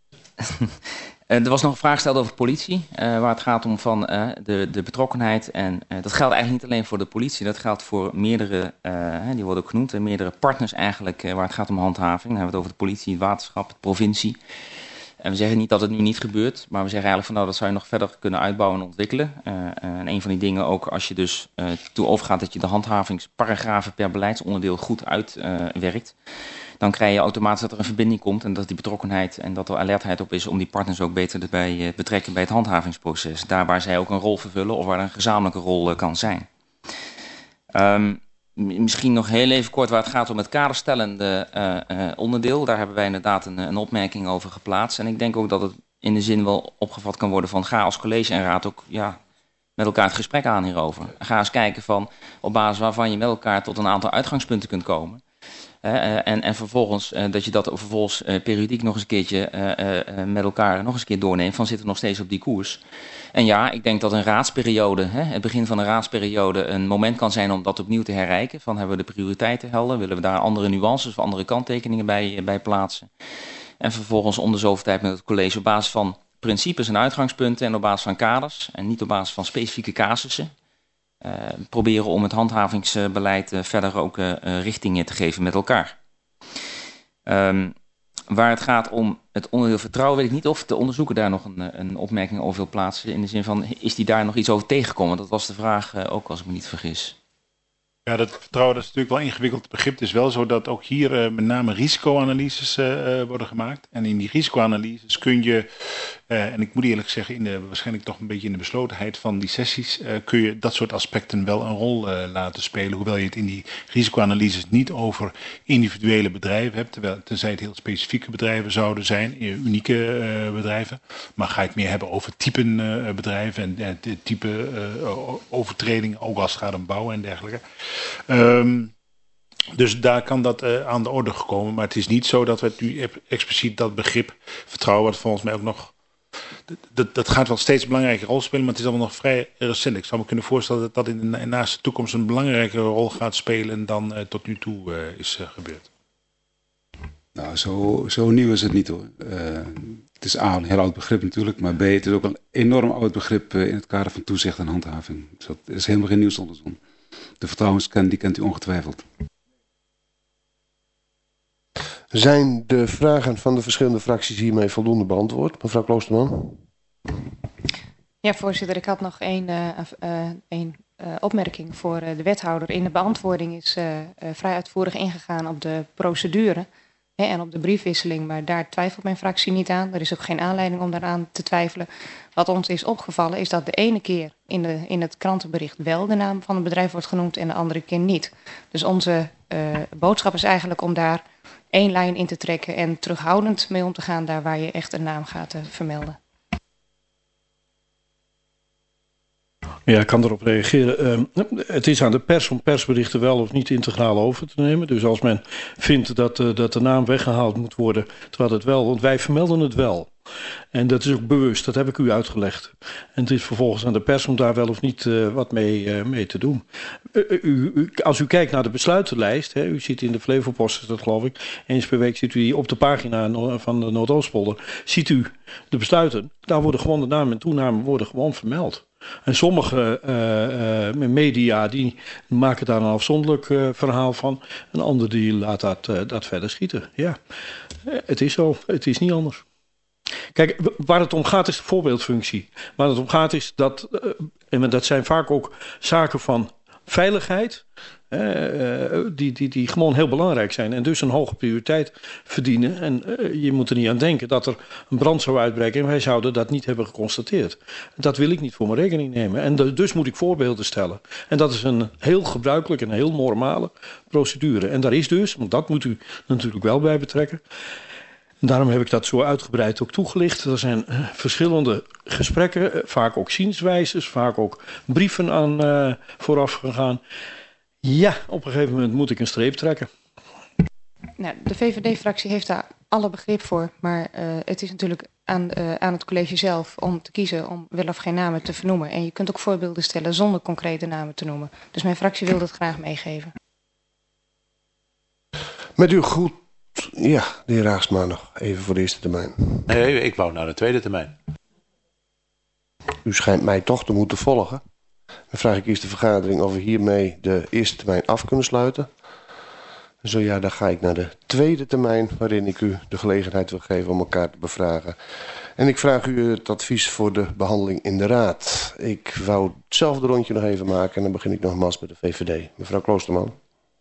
er was nog een vraag gesteld over politie. Uh, waar het gaat om van uh, de, de betrokkenheid. En uh, dat geldt eigenlijk niet alleen voor de politie. Dat geldt voor meerdere, uh, die worden ook genoemd. Meerdere partners eigenlijk uh, waar het gaat om handhaving. Dan hebben we het over de politie, het waterschap, de provincie. En we zeggen niet dat het nu niet gebeurt, maar we zeggen eigenlijk van nou dat zou je nog verder kunnen uitbouwen en ontwikkelen. Uh, uh, en een van die dingen ook als je dus uh, toe overgaat dat je de handhavingsparagrafen per beleidsonderdeel goed uitwerkt. Uh, dan krijg je automatisch dat er een verbinding komt en dat die betrokkenheid en dat er alertheid op is om die partners ook beter erbij uh, betrekken bij het handhavingsproces. Daar waar zij ook een rol vervullen of waar er een gezamenlijke rol uh, kan zijn. Um, Misschien nog heel even kort waar het gaat om het kaderstellende uh, uh, onderdeel. Daar hebben wij inderdaad een, een opmerking over geplaatst. En ik denk ook dat het in de zin wel opgevat kan worden van ga als college en raad ook ja, met elkaar het gesprek aan hierover. Ga eens kijken van op basis waarvan je met elkaar tot een aantal uitgangspunten kunt komen. Uh, uh, en, en vervolgens uh, dat je dat vervolgens uh, periodiek nog eens een keertje uh, uh, met elkaar nog eens een keer doorneemt. Van zitten we nog steeds op die koers. En ja, ik denk dat een raadsperiode, hè, het begin van een raadsperiode, een moment kan zijn om dat opnieuw te herrijken. Van hebben we de prioriteiten helder? Willen we daar andere nuances of andere kanttekeningen bij, bij plaatsen? En vervolgens om de zoveel tijd met het college op basis van principes en uitgangspunten en op basis van kaders en niet op basis van specifieke casussen. Uh, proberen om het handhavingsbeleid uh, verder ook uh, richting te geven met elkaar. Um, waar het gaat om het onderdeel vertrouwen, weet ik niet of de onderzoeker daar nog een, een opmerking over wil plaatsen. In de zin van, is die daar nog iets over tegengekomen? Dat was de vraag uh, ook, als ik me niet vergis. Ja, dat vertrouwen dat is natuurlijk wel ingewikkeld begrip. Het is wel zo dat ook hier uh, met name risicoanalyses uh, worden gemaakt. En in die risicoanalyses kun je, uh, en ik moet eerlijk zeggen, in de, waarschijnlijk toch een beetje in de beslotenheid van die sessies, uh, kun je dat soort aspecten wel een rol uh, laten spelen. Hoewel je het in die risicoanalyses niet over individuele bedrijven hebt, terwijl, tenzij het heel specifieke bedrijven zouden zijn, unieke uh, bedrijven. Maar ga je het meer hebben over typen uh, bedrijven en, en type uh, overtredingen, ook als het gaat om bouwen en dergelijke. Um, dus daar kan dat uh, aan de orde gekomen. Maar het is niet zo dat we het nu expliciet dat begrip vertrouwen, wat volgens mij ook nog, dat, dat gaat wel steeds een belangrijke rol spelen, maar het is allemaal nog vrij recent. Ik zou me kunnen voorstellen dat dat in de naaste toekomst een belangrijke rol gaat spelen dan uh, tot nu toe uh, is uh, gebeurd. Nou, zo, zo nieuw is het niet hoor. Uh, het is A, een heel oud begrip natuurlijk, maar B, het is ook een enorm oud begrip uh, in het kader van toezicht en handhaving. Dus dat is helemaal geen nieuws onder de zon. De vertrouwenscan, die kent u ongetwijfeld. Zijn de vragen van de verschillende fracties hiermee voldoende beantwoord? Mevrouw Kloosterman? Ja, voorzitter. Ik had nog één, uh, uh, één uh, opmerking voor uh, de wethouder. In de beantwoording is uh, uh, vrij uitvoerig ingegaan op de procedure hè, en op de briefwisseling. Maar daar twijfelt mijn fractie niet aan. Er is ook geen aanleiding om daaraan te twijfelen. Wat ons is opgevallen is dat de ene keer in, de, in het krantenbericht wel de naam van het bedrijf wordt genoemd en de andere keer niet. Dus onze uh, boodschap is eigenlijk om daar één lijn in te trekken en terughoudend mee om te gaan daar waar je echt een naam gaat uh, vermelden. Ja, ik kan erop reageren. Uh, het is aan de pers om persberichten wel of niet integraal over te nemen. Dus als men vindt dat, uh, dat de naam weggehaald moet worden, terwijl het wel, want wij vermelden het wel. En dat is ook bewust, dat heb ik u uitgelegd. En het is vervolgens aan de pers om daar wel of niet uh, wat mee, uh, mee te doen. Uh, u, u, als u kijkt naar de besluitenlijst, hè, u ziet in de Flevopost, dat geloof ik, eens per week ziet u die op de pagina van de Noordoostpolder, ziet u de besluiten. Daar worden gewoon de namen en toenamen worden gewoon vermeld. En sommige uh, uh, media die maken daar een afzonderlijk uh, verhaal van. En andere die laat dat, uh, dat verder schieten. Ja, uh, het is zo. Het is niet anders. Kijk, waar het om gaat is de voorbeeldfunctie. Waar het om gaat is dat, uh, en dat zijn vaak ook zaken van veiligheid, uh, uh, die, die, die gewoon heel belangrijk zijn en dus een hoge prioriteit verdienen. En uh, je moet er niet aan denken dat er een brand zou uitbreken en wij zouden dat niet hebben geconstateerd. Dat wil ik niet voor mijn rekening nemen. En de, dus moet ik voorbeelden stellen. En dat is een heel gebruikelijke en heel normale procedure. En daar is dus, want dat moet u natuurlijk wel bij betrekken. En daarom heb ik dat zo uitgebreid ook toegelicht. Er zijn uh, verschillende gesprekken, uh, vaak ook zienswijzes, vaak ook brieven aan uh, vooraf gegaan. Ja, op een gegeven moment moet ik een streep trekken. Nou, de V V D-fractie heeft daar alle begrip voor. Maar uh, het is natuurlijk aan, uh, aan het college zelf om te kiezen om wel of geen namen te vernoemen. En je kunt ook voorbeelden stellen zonder concrete namen te noemen. Dus mijn fractie wil dat graag meegeven. Met uw goed. Ja, de heer Raagsma nog even voor de eerste termijn. Nee, ik wou naar de tweede termijn. U schijnt mij toch te moeten volgen. Dan vraag ik eerst de vergadering of we hiermee de eerste termijn af kunnen sluiten. Zo ja, dan ga ik naar de tweede termijn, waarin ik u de gelegenheid wil geven om elkaar te bevragen. En ik vraag u het advies voor de behandeling in de raad. Ik wou hetzelfde rondje nog even maken en dan begin ik nogmaals met de V V D. Mevrouw Kloosterman.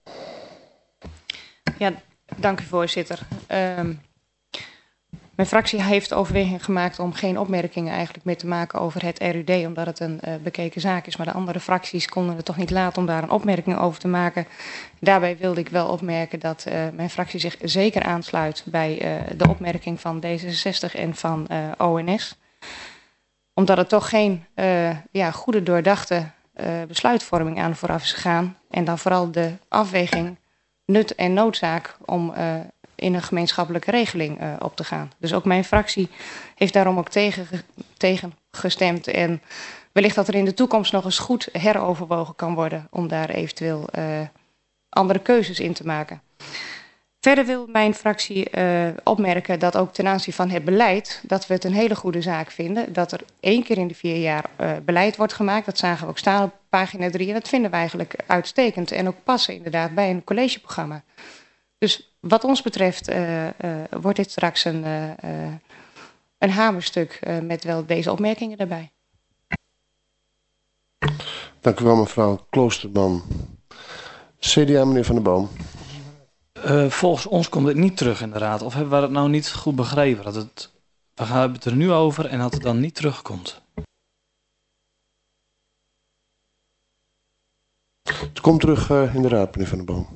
Ja, dank u voorzitter. Um, mijn fractie heeft overweging gemaakt om geen opmerkingen eigenlijk meer te maken over het R U D, omdat het een uh, bekeken zaak is. Maar de andere fracties konden het toch niet laten om daar een opmerking over te maken. Daarbij wilde ik wel opmerken dat uh, mijn fractie zich zeker aansluit bij uh, de opmerking van D zesenzestig en van uh, O N S. Omdat er toch geen uh, ja, goede doordachte uh, besluitvorming aan vooraf is gegaan. En dan vooral de afweging nut en noodzaak om uh, in een gemeenschappelijke regeling uh, op te gaan. Dus ook mijn fractie heeft daarom ook tegen, tegen gestemd. En wellicht dat er in de toekomst nog eens goed heroverwogen kan worden om daar eventueel uh, andere keuzes in te maken. Verder wil mijn fractie uh, opmerken dat ook ten aanzien van het beleid, dat we het een hele goede zaak vinden. Dat er één keer in de vier jaar uh, beleid wordt gemaakt. Dat zagen we ook staan op pagina drie. En dat vinden we eigenlijk uitstekend. En ook passen inderdaad bij een collegeprogramma. Dus wat ons betreft uh, uh, wordt dit straks een, uh, uh, een hamerstuk uh, met wel deze opmerkingen daarbij. Dank u wel, mevrouw Kloosterman. C D A, meneer Van der Boom. Uh, volgens ons komt het niet terug in de raad. Of hebben we het nou niet goed begrepen? Dat het, we gaan het er nu over en dat het dan niet terugkomt. Het komt terug uh, in de raad, meneer Van der Boom.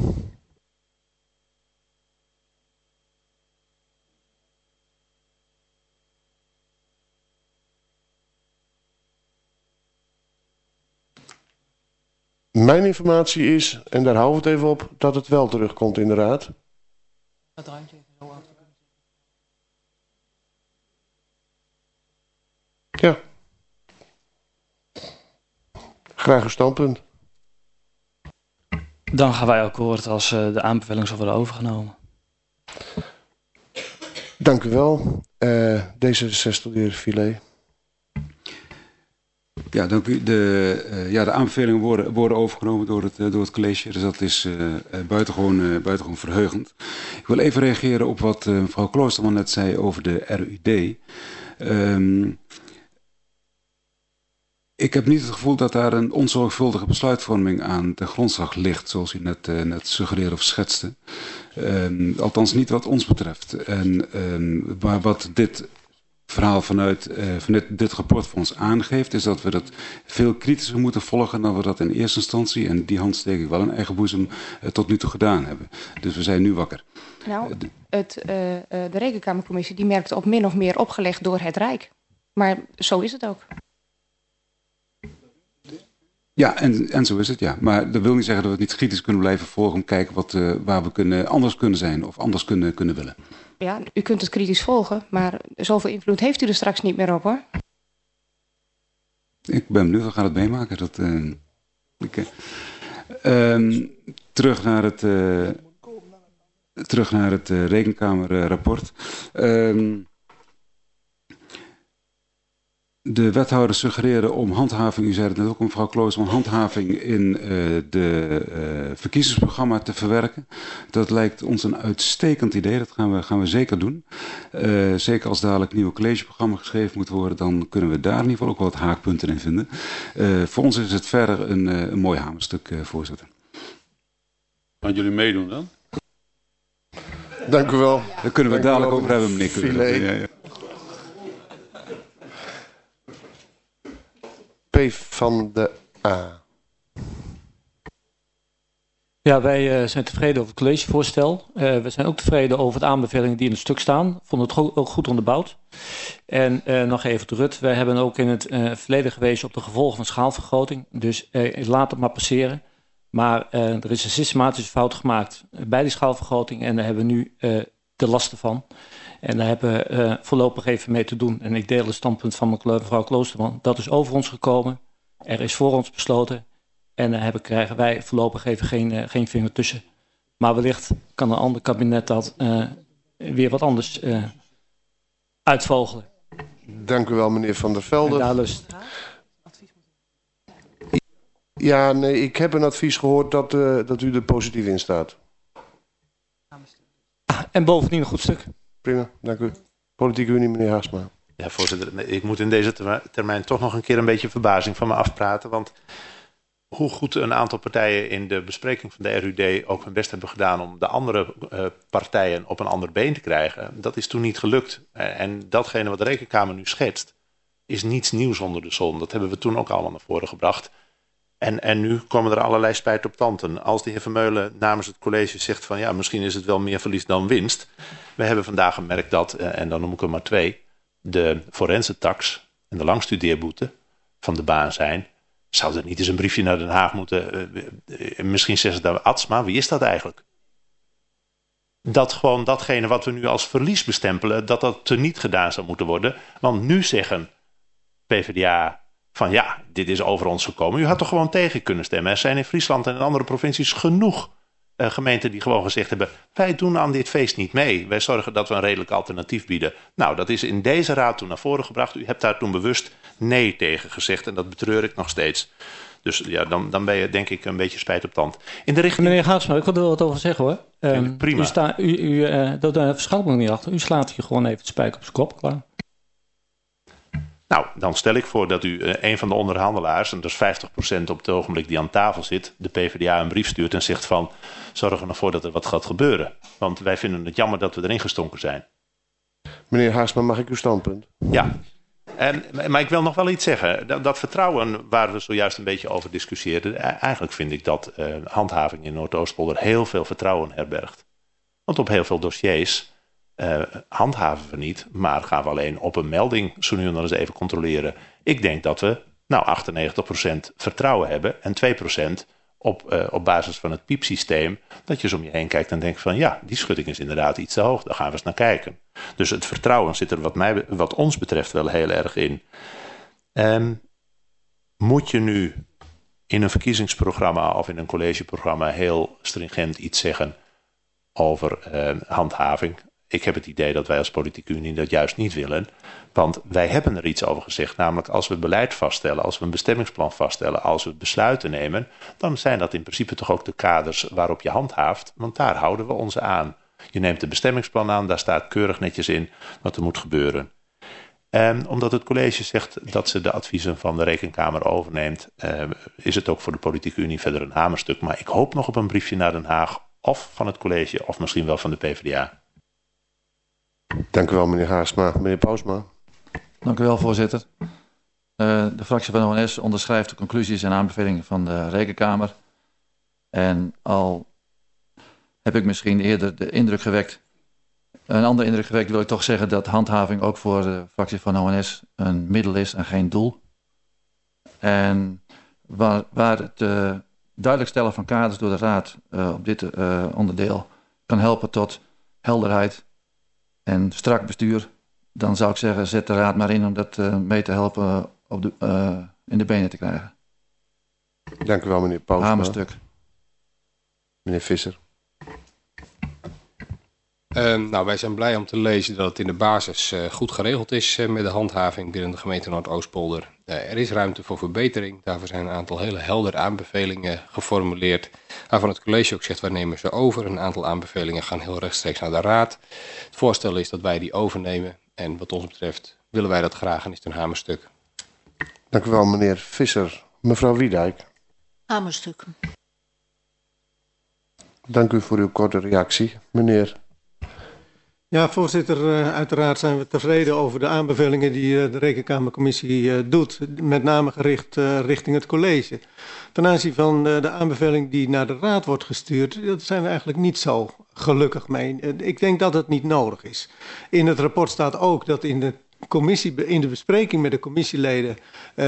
Mijn informatie is, en daar houden we het even op, dat het wel terugkomt in de raad. Het randje zo af te Ja. kunnen. Graag een standpunt. Dan gaan wij akkoord als uh, de aanbeveling zal worden overgenomen. Dank u wel. Uh, D zesenzestig, de heer Filet. Ja, dank u. De, uh, ja, de aanbevelingen worden, worden overgenomen door het, uh, door het college. Dus dat is uh, uh, buitengewoon, uh, buitengewoon verheugend. Ik wil even reageren op wat uh, mevrouw Kloosterman net zei over de R U D. Um, ik heb niet het gevoel dat daar een onzorgvuldige besluitvorming aan ten grondslag ligt, zoals u net, uh, net suggereerde of schetste. Um, althans niet wat ons betreft. En, um, maar wat dit verhaal vanuit uh, van dit, dit rapport voor ons aangeeft, is dat we dat veel kritischer moeten volgen dan we dat in eerste instantie, en die hand steek ik wel in eigen boezem, uh, tot nu toe gedaan hebben. Dus we zijn nu wakker. Nou, het, uh, uh, de Rekenkamercommissie die merkt op min of meer opgelegd door het Rijk. Maar zo is het ook. Ja, en, en zo is het, ja. Maar dat wil niet zeggen dat we het niet kritisch kunnen blijven volgen om kijken wat, uh, waar we kunnen, anders kunnen zijn of anders kunnen, kunnen willen. Ja, u kunt het kritisch volgen, maar zoveel invloed heeft u er straks niet meer op, hoor. Ik ben benieuwd, we gaan het meemaken. Dat, uh, ik, uh, um, terug naar het, uh, terug naar het uh, Rekenkamerrapport. Um, De wethouder suggereerde om handhaving, u zei het net ook mevrouw Kloos, om handhaving in uh, de uh, verkiezingsprogramma te verwerken. Dat lijkt ons een uitstekend idee, dat gaan we, gaan we zeker doen. Uh, zeker als dadelijk een nieuw collegeprogramma geschreven moet worden, dan kunnen we daar in ieder geval ook wel wat haakpunten in vinden. Uh, voor ons is het verder een, uh, een mooi hamerstuk, uh, voorzitter. Gaan jullie meedoen dan? Dank u wel. Daar kunnen we het dadelijk over hebben, meneer Keulen. Ja, ja. P van de A. Ja, wij uh, zijn tevreden over het collegevoorstel. Uh, we zijn ook tevreden over de aanbevelingen die in het stuk staan. Vonden het go- ook goed onderbouwd. En uh, nog even terug. Wij hebben ook in het uh, verleden gewezen op de gevolgen van schaalvergroting. Dus uh, laat het maar passeren. Maar uh, er is een systematische fout gemaakt bij die schaalvergroting. En daar hebben we nu uh, de lasten van. En daar hebben we uh, voorlopig even mee te doen. En ik deel het standpunt van mevrouw Kloosterman. Dat is over ons gekomen. Er is voor ons besloten. En daar uh, krijgen wij voorlopig even geen, uh, geen vinger tussen. Maar wellicht kan een ander kabinet dat uh, weer wat anders uh, uitvogelen. Dank u wel, meneer Van der Velde. En daar lust. Ja, nee, ik heb een advies gehoord dat, uh, dat u er positief in staat. Ah, en bovendien een goed stuk. Prima, dank u. Politieke Unie, meneer Haasma. Ja, voorzitter, ik moet in deze termijn toch nog een keer een beetje verbazing van me afpraten. Want hoe goed een aantal partijen in de bespreking van de R U D ook hun best hebben gedaan om de andere uh, partijen op een ander been te krijgen, dat is toen niet gelukt. En datgene wat de Rekenkamer nu schetst, is niets nieuws onder de zon. Dat hebben we toen ook allemaal naar voren gebracht. En, en nu komen er allerlei spijt op tanden. Als de heer Vermeulen namens het college zegt van ja, misschien is het wel meer verlies dan winst. We hebben vandaag gemerkt dat, uh, en dan noem ik er maar twee, de forensentax en de langstudeerboete van de baan zijn. Zou er niet eens een briefje naar Den Haag moeten? Uh, uh, misschien zeggen ze daar Atsma, wie is dat eigenlijk? Dat gewoon datgene wat we nu als verlies bestempelen, dat dat teniet gedaan zou moeten worden. Want nu zeggen PvdA van ja, dit is over ons gekomen. U had toch gewoon tegen kunnen stemmen. Er zijn in Friesland en in andere provincies genoeg uh, gemeenten die gewoon gezegd hebben, wij doen aan dit feest niet mee. Wij zorgen dat we een redelijk alternatief bieden. Nou, dat is in deze raad toen naar voren gebracht. U hebt daar toen bewust nee tegen gezegd en dat betreur ik nog steeds. Dus ja, dan, dan ben je denk ik een beetje spijt op tand. In de richting... Meneer Haatsma, ik wil er wat over zeggen hoor. Um, Prima. U sta, u, u, uh, dat uh, verschuilt me niet achter. U slaat hier gewoon even de spijker op zijn kop. Klaar. Nou, dan stel ik voor dat u uh, een van de onderhandelaars, en dat is vijftig procent op het ogenblik die aan tafel zit, de PvdA een brief stuurt en zegt van, zorg er nog voor dat er wat gaat gebeuren. Want wij vinden het jammer dat we erin gestonken zijn. Meneer Haasma, mag ik uw standpunt? Ja. En, maar ik wil nog wel iets zeggen. Dat, dat vertrouwen waar we zojuist een beetje over discussieerden, eigenlijk vind ik dat uh, handhaving in Noordoostpolder heel veel vertrouwen herbergt. Want op heel veel dossiers uh, handhaven we niet, maar gaan we alleen op een melding zo nu en dan eens even controleren. Ik denk dat we nou achtennegentig procent vertrouwen hebben en twee procent op, uh, op basis van het piepsysteem, dat je zo om je heen kijkt en denkt van ja, die schutting is inderdaad iets te hoog, daar gaan we eens naar kijken. Dus het vertrouwen zit er wat, mij, wat ons betreft wel heel erg in. Um, moet je nu in een verkiezingsprogramma of in een collegeprogramma heel stringent iets zeggen over uh, handhaving? ik heb het idee dat wij als politieke unie dat juist niet willen. Want wij hebben er iets over gezegd. Namelijk als we beleid vaststellen, als we een bestemmingsplan vaststellen, als we besluiten nemen, dan zijn dat in principe toch ook de kaders waarop je handhaaft. Want daar houden we ons aan. Je neemt een bestemmingsplan aan, daar staat keurig netjes in wat er moet gebeuren. Um, omdat het college zegt dat ze de adviezen van de Rekenkamer overneemt, uh, is het ook voor de politieke unie verder een hamerstuk. Maar ik hoop nog op een briefje naar Den Haag, of van het college, of misschien wel van de P v d A. Dank u wel, meneer Haarsma. Meneer Pausma. Dank u wel, voorzitter. Uh, de fractie van O N S onderschrijft de conclusies en aanbevelingen van de Rekenkamer. En al heb ik misschien eerder de indruk gewekt, een andere indruk gewekt, wil ik toch zeggen dat handhaving ook voor de fractie van O N S een middel is en geen doel. En waar, waar het uh, duidelijk stellen van kaders door de Raad uh, op dit uh, onderdeel kan helpen tot helderheid en strak bestuur, dan zou ik zeggen, zet de Raad maar in om dat uh, mee te helpen op de, uh, in de benen te krijgen. Dank u wel, meneer Pausma. Hamerstuk. Meneer Visser. Uh, nou, wij zijn blij om te lezen dat het in de basis uh, goed geregeld is uh, met de handhaving binnen de gemeente Noordoostpolder. Uh, er is ruimte voor verbetering. Daarvoor zijn een aantal hele heldere aanbevelingen geformuleerd. Waarvan het college ook zegt, wij nemen ze over. Een aantal aanbevelingen gaan heel rechtstreeks naar de Raad. Het voorstel is dat wij die overnemen. En wat ons betreft willen wij dat graag en is het een hamerstuk. Dank u wel, meneer Visser. Mevrouw Wiedijk. Hamerstuk. Dank u voor uw korte reactie. Meneer. Ja, voorzitter, uiteraard zijn we tevreden over de aanbevelingen die de Rekenkamercommissie doet. Met name gericht richting het college. Ten aanzien van de aanbeveling die naar de Raad wordt gestuurd, daar zijn we eigenlijk niet zo gelukkig mee. Ik denk dat het niet nodig is. In het rapport staat ook dat in de commissie, in de bespreking met de commissieleden,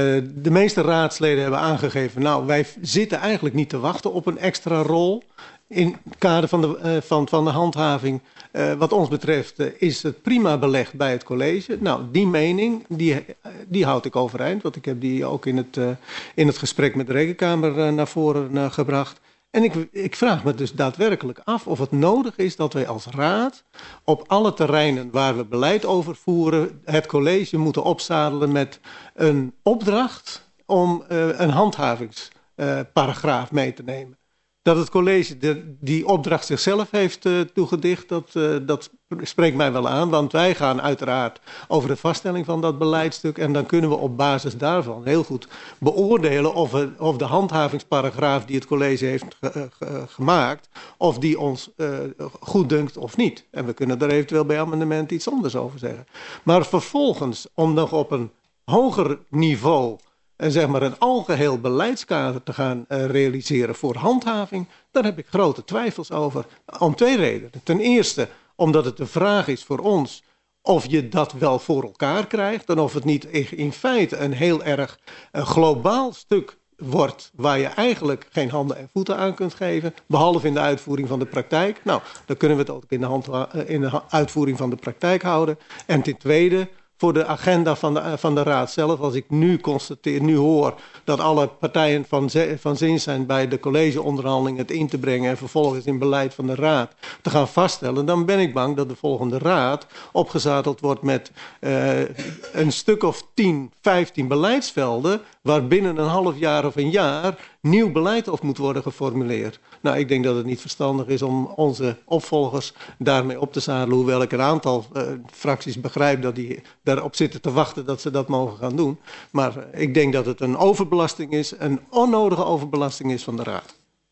de meeste raadsleden hebben aangegeven, nou, wij zitten eigenlijk niet te wachten op een extra rol in het kader van de, uh, van, van de handhaving. Uh, wat ons betreft uh, is het prima belegd bij het college. Nou, die mening, die, die houd ik overeind. Want ik heb die ook in het, uh, in het gesprek met de Rekenkamer uh, naar voren uh, gebracht. En ik, ik vraag me dus daadwerkelijk af of het nodig is dat wij als raad op alle terreinen waar we beleid over voeren, het college moeten opzadelen met een opdracht om uh, een handhavingsparagraaf uh, mee te nemen. Dat het college de, die opdracht zichzelf heeft uh, toegedicht, dat, uh, dat spreekt mij wel aan. Want wij gaan uiteraard over de vaststelling van dat beleidstuk. En dan kunnen we op basis daarvan heel goed beoordelen of, we, of de handhavingsparagraaf die het college heeft ge, ge, gemaakt, of die ons uh, goed dunkt of niet. En we kunnen daar eventueel bij amendement iets anders over zeggen. Maar vervolgens, om nog op een hoger niveau en zeg maar een algeheel beleidskader te gaan uh, realiseren voor handhaving, daar heb ik grote twijfels over. Om twee redenen. Ten eerste omdat het de vraag is voor ons of je dat wel voor elkaar krijgt en of het niet in feite een heel erg uh, globaal stuk wordt waar je eigenlijk geen handen en voeten aan kunt geven, behalve in de uitvoering van de praktijk. Nou, dan kunnen we het ook in de, hand, uh, in de uitvoering van de praktijk houden. En ten tweede, voor de agenda van de, van de Raad zelf, als ik nu constateer, nu hoor dat alle partijen van, van zin zijn bij de collegeonderhandelingen het in te brengen en vervolgens in beleid van de Raad te gaan vaststellen, dan ben ik bang dat de volgende Raad opgezadeld wordt met uh, een stuk of tien, vijftien beleidsvelden waar binnen een half jaar of een jaar nieuw beleid op moet worden geformuleerd. Nou, ik denk dat het niet verstandig is om onze opvolgers daarmee op te zadelen, hoewel ik een aantal uh, fracties begrijp dat die daarop zitten te wachten dat ze dat mogen gaan doen. Maar uh, ik denk dat het een overbelasting is, een onnodige overbelasting is van de Raad.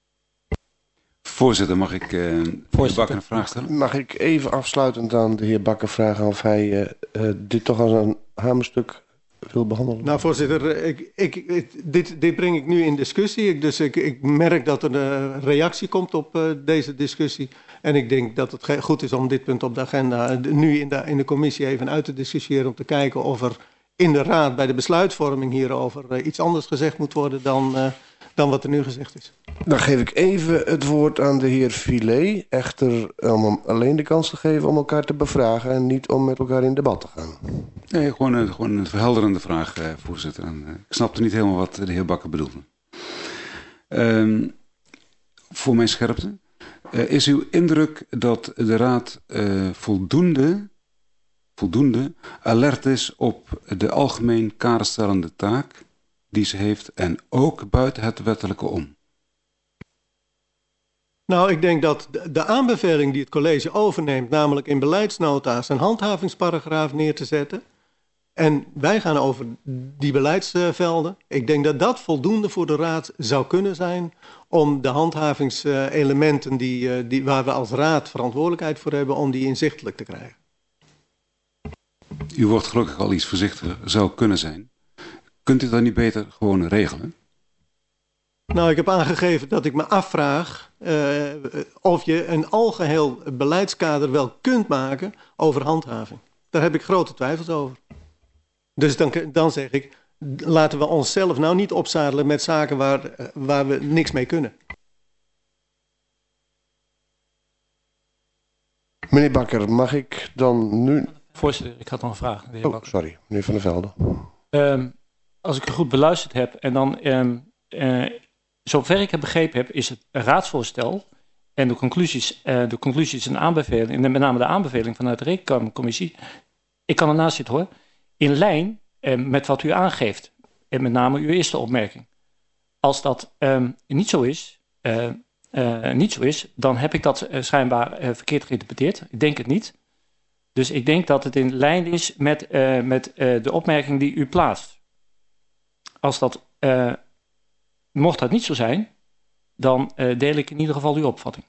Voorzitter, mag ik uh, de heer Bakker een vraag stellen? Mag ik even afsluitend aan de heer Bakker vragen of hij uh, uh, dit toch als een hamerstuk wil behandelen? Nou, voorzitter, ik, ik, ik, dit, dit breng ik nu in discussie. Ik, dus ik, ik merk dat er een reactie komt op uh, deze discussie. En ik denk dat het goed is om dit punt op de agenda nu in de, in de commissie even uit te discussiëren, om te kijken of er in de Raad bij de besluitvorming hierover uh, iets anders gezegd moet worden dan, uh, dan wat er nu gezegd is. Dan geef ik even het woord aan de heer Filet. Echter om hem alleen de kans te geven om elkaar te bevragen en niet om met elkaar in debat te gaan. Nee, gewoon een, gewoon een verhelderende vraag, eh, voorzitter. En, uh, ik snapte niet helemaal wat de heer Bakker bedoelde. Um, voor mijn scherpte. Uh, is uw indruk dat de Raad uh, voldoende, voldoende alert is op de algemeen kaderstellende taak die ze heeft en ook buiten het wettelijke om? Nou, ik denk dat de aanbeveling die het college overneemt, namelijk in beleidsnota's een handhavingsparagraaf neer te zetten, en wij gaan over die beleidsvelden, ik denk dat dat voldoende voor de Raad zou kunnen zijn om de handhavingselementen die, die, waar we als Raad verantwoordelijkheid voor hebben, om die inzichtelijk te krijgen. U wordt gelukkig al iets voorzichtiger, zou kunnen zijn. Kunt u dat niet beter gewoon regelen? Nou, ik heb aangegeven dat ik me afvraag uh, of je een algeheel beleidskader wel kunt maken over handhaving. Daar heb ik grote twijfels over. Dus dan, dan zeg ik, laten we onszelf nou niet opzadelen met zaken waar, waar we niks mee kunnen. Meneer Bakker, mag ik dan nu... Voorzitter, ik had nog een vraag. Oh, sorry, meneer Van der Velde. Um, als ik het goed beluisterd heb en dan... Um, uh, zover ik het begrepen heb, is het raadsvoorstel en de conclusies, uh, de conclusies en aanbevelingen, en met name de aanbeveling vanuit de Rekenkamercommissie, ik kan ernaast zitten hoor, in lijn uh, met wat u aangeeft. En met name uw eerste opmerking. Als dat um, niet zo is, uh, uh, niet zo is, dan heb ik dat uh, schijnbaar uh, verkeerd geïnterpreteerd. Ik denk het niet. Dus ik denk dat het in lijn is met, uh, met uh, de opmerking die u plaatst. Als dat, uh, mocht dat niet zo zijn, dan uh, deel ik in ieder geval uw opvatting.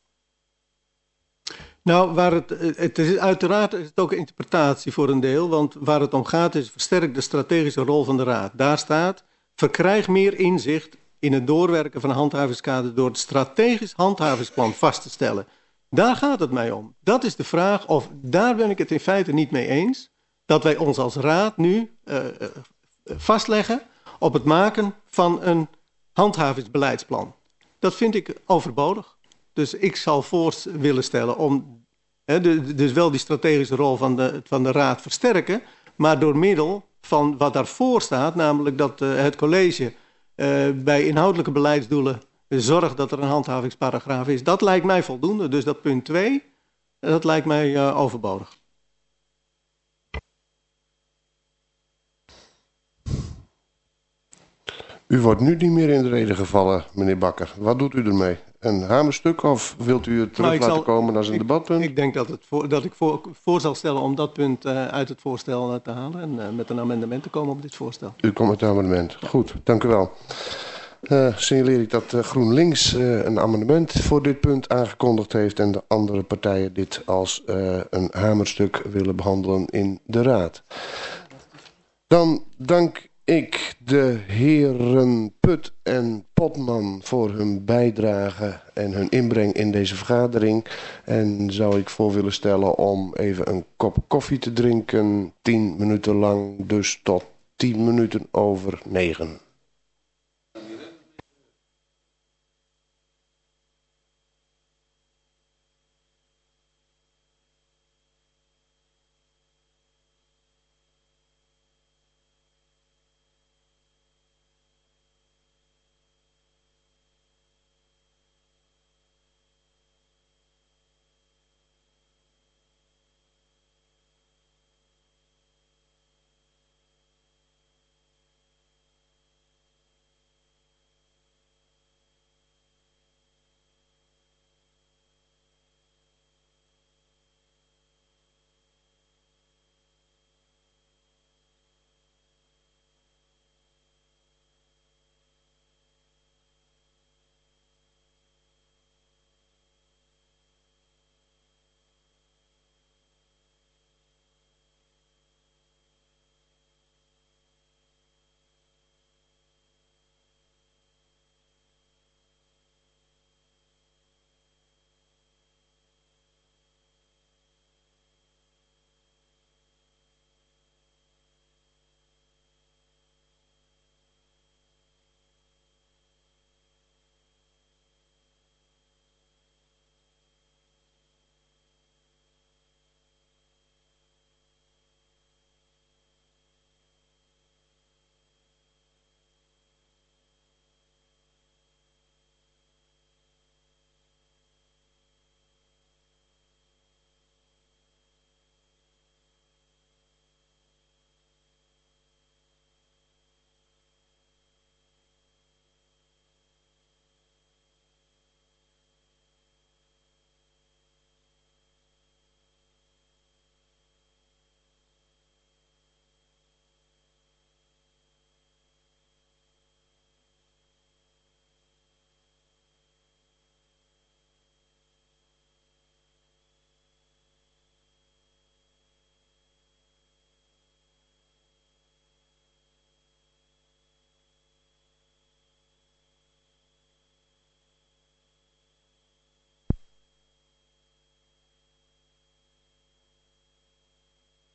Nou, waar het, het is, uiteraard is het ook een interpretatie voor een deel, want waar het om gaat is versterk de strategische rol van de Raad. Daar staat, verkrijg meer inzicht in het doorwerken van een handhavingskader door het strategisch handhavingsplan vast te stellen. Daar gaat het mij om. Dat is de vraag, of daar ben ik het in feite niet mee eens, dat wij ons als Raad nu uh, vastleggen op het maken van een handhavingsbeleidsplan. Dat vind ik overbodig. Dus ik zal voor willen stellen om he, de, dus wel die strategische rol van de, van de Raad versterken, maar door middel van wat daarvoor staat, namelijk dat uh, het college uh, bij inhoudelijke beleidsdoelen zorgt dat er een handhavingsparagraaf is. Dat lijkt mij voldoende. Dus dat punt twee, dat lijkt mij uh, overbodig. U wordt nu niet meer in de reden gevallen, meneer Bakker. Wat doet u ermee? Een hamerstuk of wilt u het terug nou, laten zal, komen als een ik, debatpunt? Ik denk dat, het voor, dat ik voor, voor zal stellen om dat punt uh, uit het voorstel uh, te halen en uh, met een amendement te komen op dit voorstel. U komt met een amendement. Ja. Goed, dank u wel. Uh, signaleer ik dat uh, GroenLinks uh, een amendement voor dit punt aangekondigd heeft en de andere partijen dit als uh, een hamerstuk willen behandelen in de Raad. Dan dank ik de heren Put en Potman voor hun bijdrage en hun inbreng in deze vergadering. En zou ik voor willen stellen om even een kop koffie te drinken, tien minuten lang, dus tot tien minuten over negen.